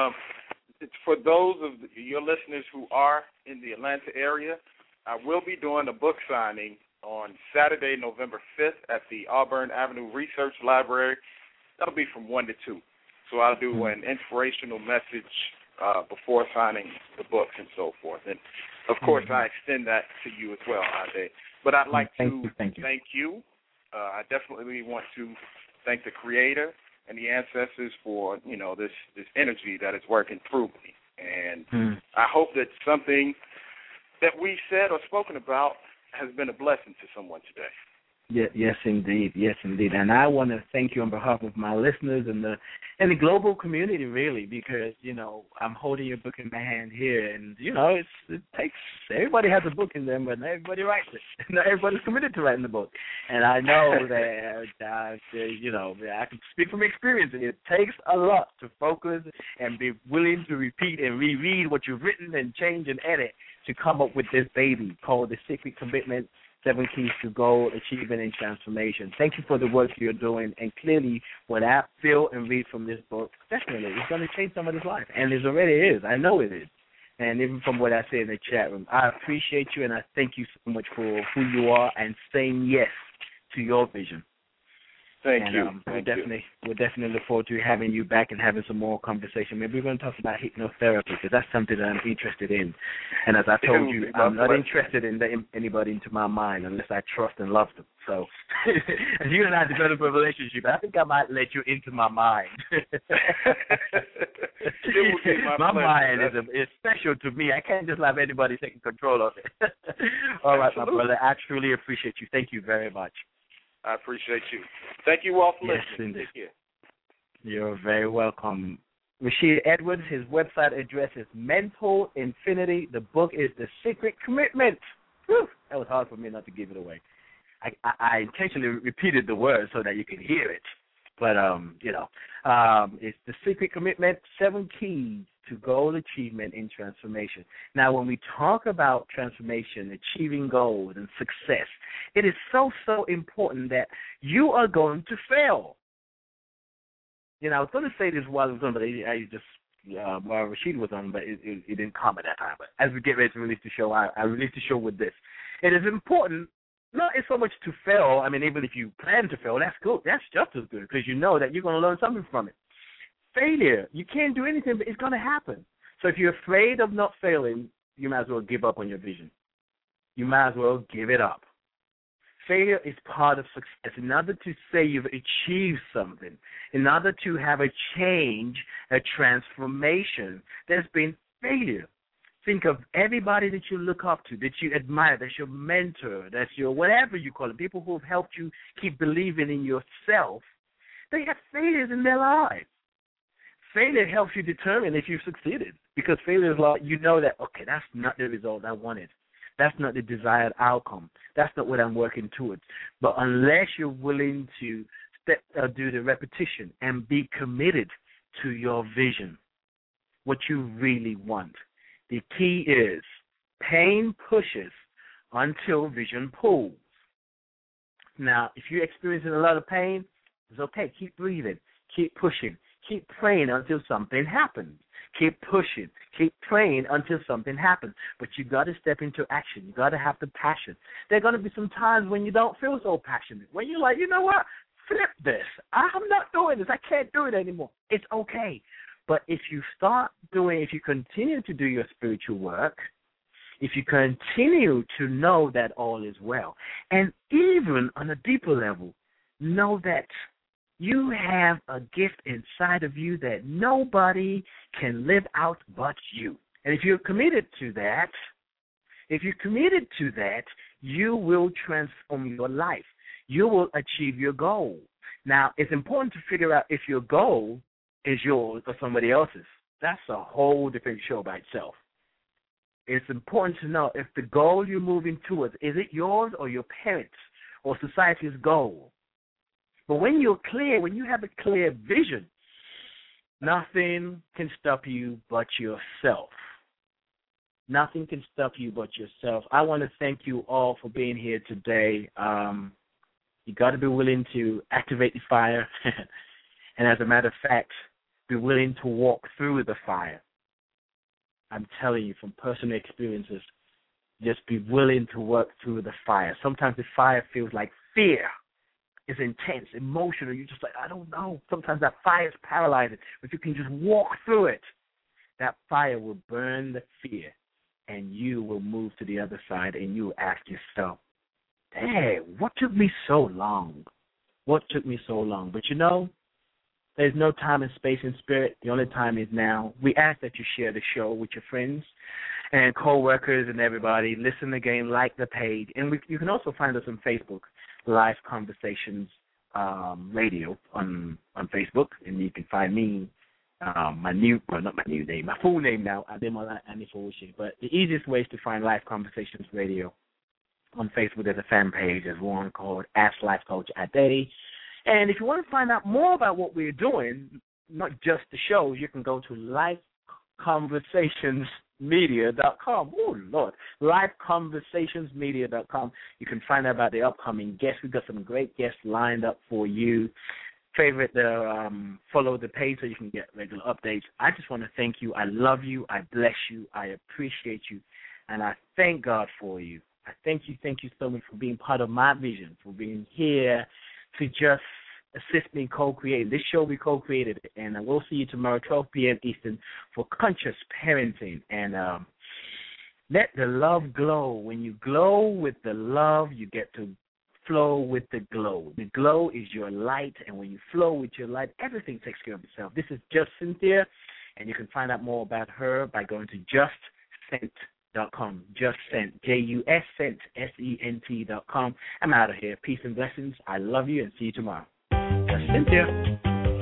It's for those of your listeners who are in the Atlanta area, I will be doing a book signing on Saturday, November 5th at the Auburn Avenue Research Library. That'll be from 1 to 2. So I'll do an inspirational message before signing the books and so forth. And, of course, I extend that to you as well, Ade. But I'd like to thank you. I definitely want to thank the Creator and the ancestors for, you know, this energy that is working through me. And I hope that something that we said or spoken about has been a blessing to someone today. Yes, indeed. Yes, indeed. And I want to thank you on behalf of my listeners and the global community, really, because, you know, I'm holding your book in my hand here, and, you know, it takes, everybody has a book in them, but not everybody writes it. Not everybody's committed to writing the book. And I know that, you know, I can speak from experience. It takes a lot to focus and be willing to repeat and reread what you've written and change and edit to come up with this baby called The Secret Commitment, 7 Keys to Gold, Achievement, and Transformation. Thank you for the work you're doing. And clearly, what I feel and read from this book, definitely, it's going to change somebody's life. And it already is. I know it is. And even from what I say in the chat room, I appreciate you, and I thank you so much for who you are and saying yes to your vision. Thank you. We'll definitely look forward to having you back and having some more conversation. Maybe we're going to talk about hypnotherapy, because that's something that I'm interested in. And as I told you, I'm not interested in letting anybody into my mind unless I trust and love them. So as you and I develop a relationship, I think I might let you into my mind. My mind is special to me. I can't just have anybody taking control of it. All right, my brother. I truly appreciate you. Thank you very much. I appreciate you. Thank you all for listening. Yes, indeed. You're very welcome. Rashid Edwards, his website address is Mental Infinity. The book is The Secret Commitment. Whew, that was hard for me not to give it away. I intentionally repeated the word so that you could hear it. But, you know, it's The Secret Commitment, 7 Keys to Goal Achievement and Transformation. Now, when we talk about transformation, achieving goals and success, it is so important that you are going to fail. You know, I was going to say this while it was on, but I just while Rashid was on, but it didn't come at that time. But as we get ready to release the show, I released the show with this. It is important, not so much to fail. I mean, even if you plan to fail, that's good. That's just as good, because you know that you're going to learn something from it. Failure, you can't do anything, but it's going to happen. So if you're afraid of not failing, you might as well give up on your vision. You might as well give it up. Failure is part of success. In order to say you've achieved something, in order to have a change, a transformation, there's been failure. Think of everybody that you look up to, that you admire, that's your mentor, that's your whatever you call it, people who have helped you keep believing in yourself. They have failures in their lives. Failure helps you determine if you've succeeded, because failure is like, you know that, okay, that's not the result I wanted. That's not the desired outcome. That's not what I'm working towards. But unless you're willing to do the repetition and be committed to your vision, what you really want, the key is pain pushes until vision pulls. Now, if you're experiencing a lot of pain, it's okay. Keep breathing. Keep pushing. Keep praying until something happens. Keep pushing. Keep praying until something happens. But you got to step into action. You got to have the passion. There are going to be some times when you don't feel so passionate, when you're like, you know what, flip this. I'm not doing this. I can't do it anymore. It's okay. But if you continue to do your spiritual work, if you continue to know that all is well, and even on a deeper level, know that you have a gift inside of you that nobody can live out but you. And if you're committed to that, If you're committed to that, you will transform your life. You will achieve your goal. Now, it's important to figure out if your goal is yours or somebody else's. That's a whole different show by itself. It's important to know if the goal you're moving towards, is it yours or your parents' or society's goal? But when you're clear, when you have a clear vision, nothing can stop you but yourself. Nothing can stop you but yourself. I want to thank you all for being here today. You got to be willing to activate the fire. And as a matter of fact, be willing to walk through the fire. I'm telling you from personal experiences, just be willing to work through the fire. Sometimes the fire feels like fear. It's intense, emotional. You're just like, I don't know. Sometimes that fire is paralyzing. But you can just walk through it. That fire will burn the fear, and you will move to the other side, and you will ask yourself, hey, what took me so long? What took me so long? But you know, there's no time and space in spirit. The only time is now. We ask that you share the show with your friends and co-workers and everybody. Listen again, like the page. And you can also find us on Facebook, Live Conversations Radio on Facebook. And you can find me, not my new name, my full name now, Ademola Anifowoshi. But the easiest way is to find Live Conversations Radio on Facebook. There's a fan page. There's one called Ask Life Coach Ade. And if you want to find out more about what we're doing, not just the shows, you can go to liveconversationsmedia.com. Oh, Lord. liveconversationsmedia.com. You can find out about the upcoming guests. We've got some great guests lined up for you. Follow the page so you can get regular updates. I just want to thank you. I love you. I bless you. I appreciate you. And I thank God for you. I thank you so much for being part of my vision, for being here to just assist me in co-creating. This show we co-created, and I will see you tomorrow, 12 p.m. Eastern, for Conscious Parenting. And let the love glow. When you glow with the love, you get to flow with the glow. The glow is your light, and when you flow with your light, everything takes care of itself. This is Just Cynthia, and you can find out more about her by going to justsent.com. Just Sent, JUSSENT.com. I'm out of here. Peace and blessings. I love you, and see you tomorrow. Just Cynthia.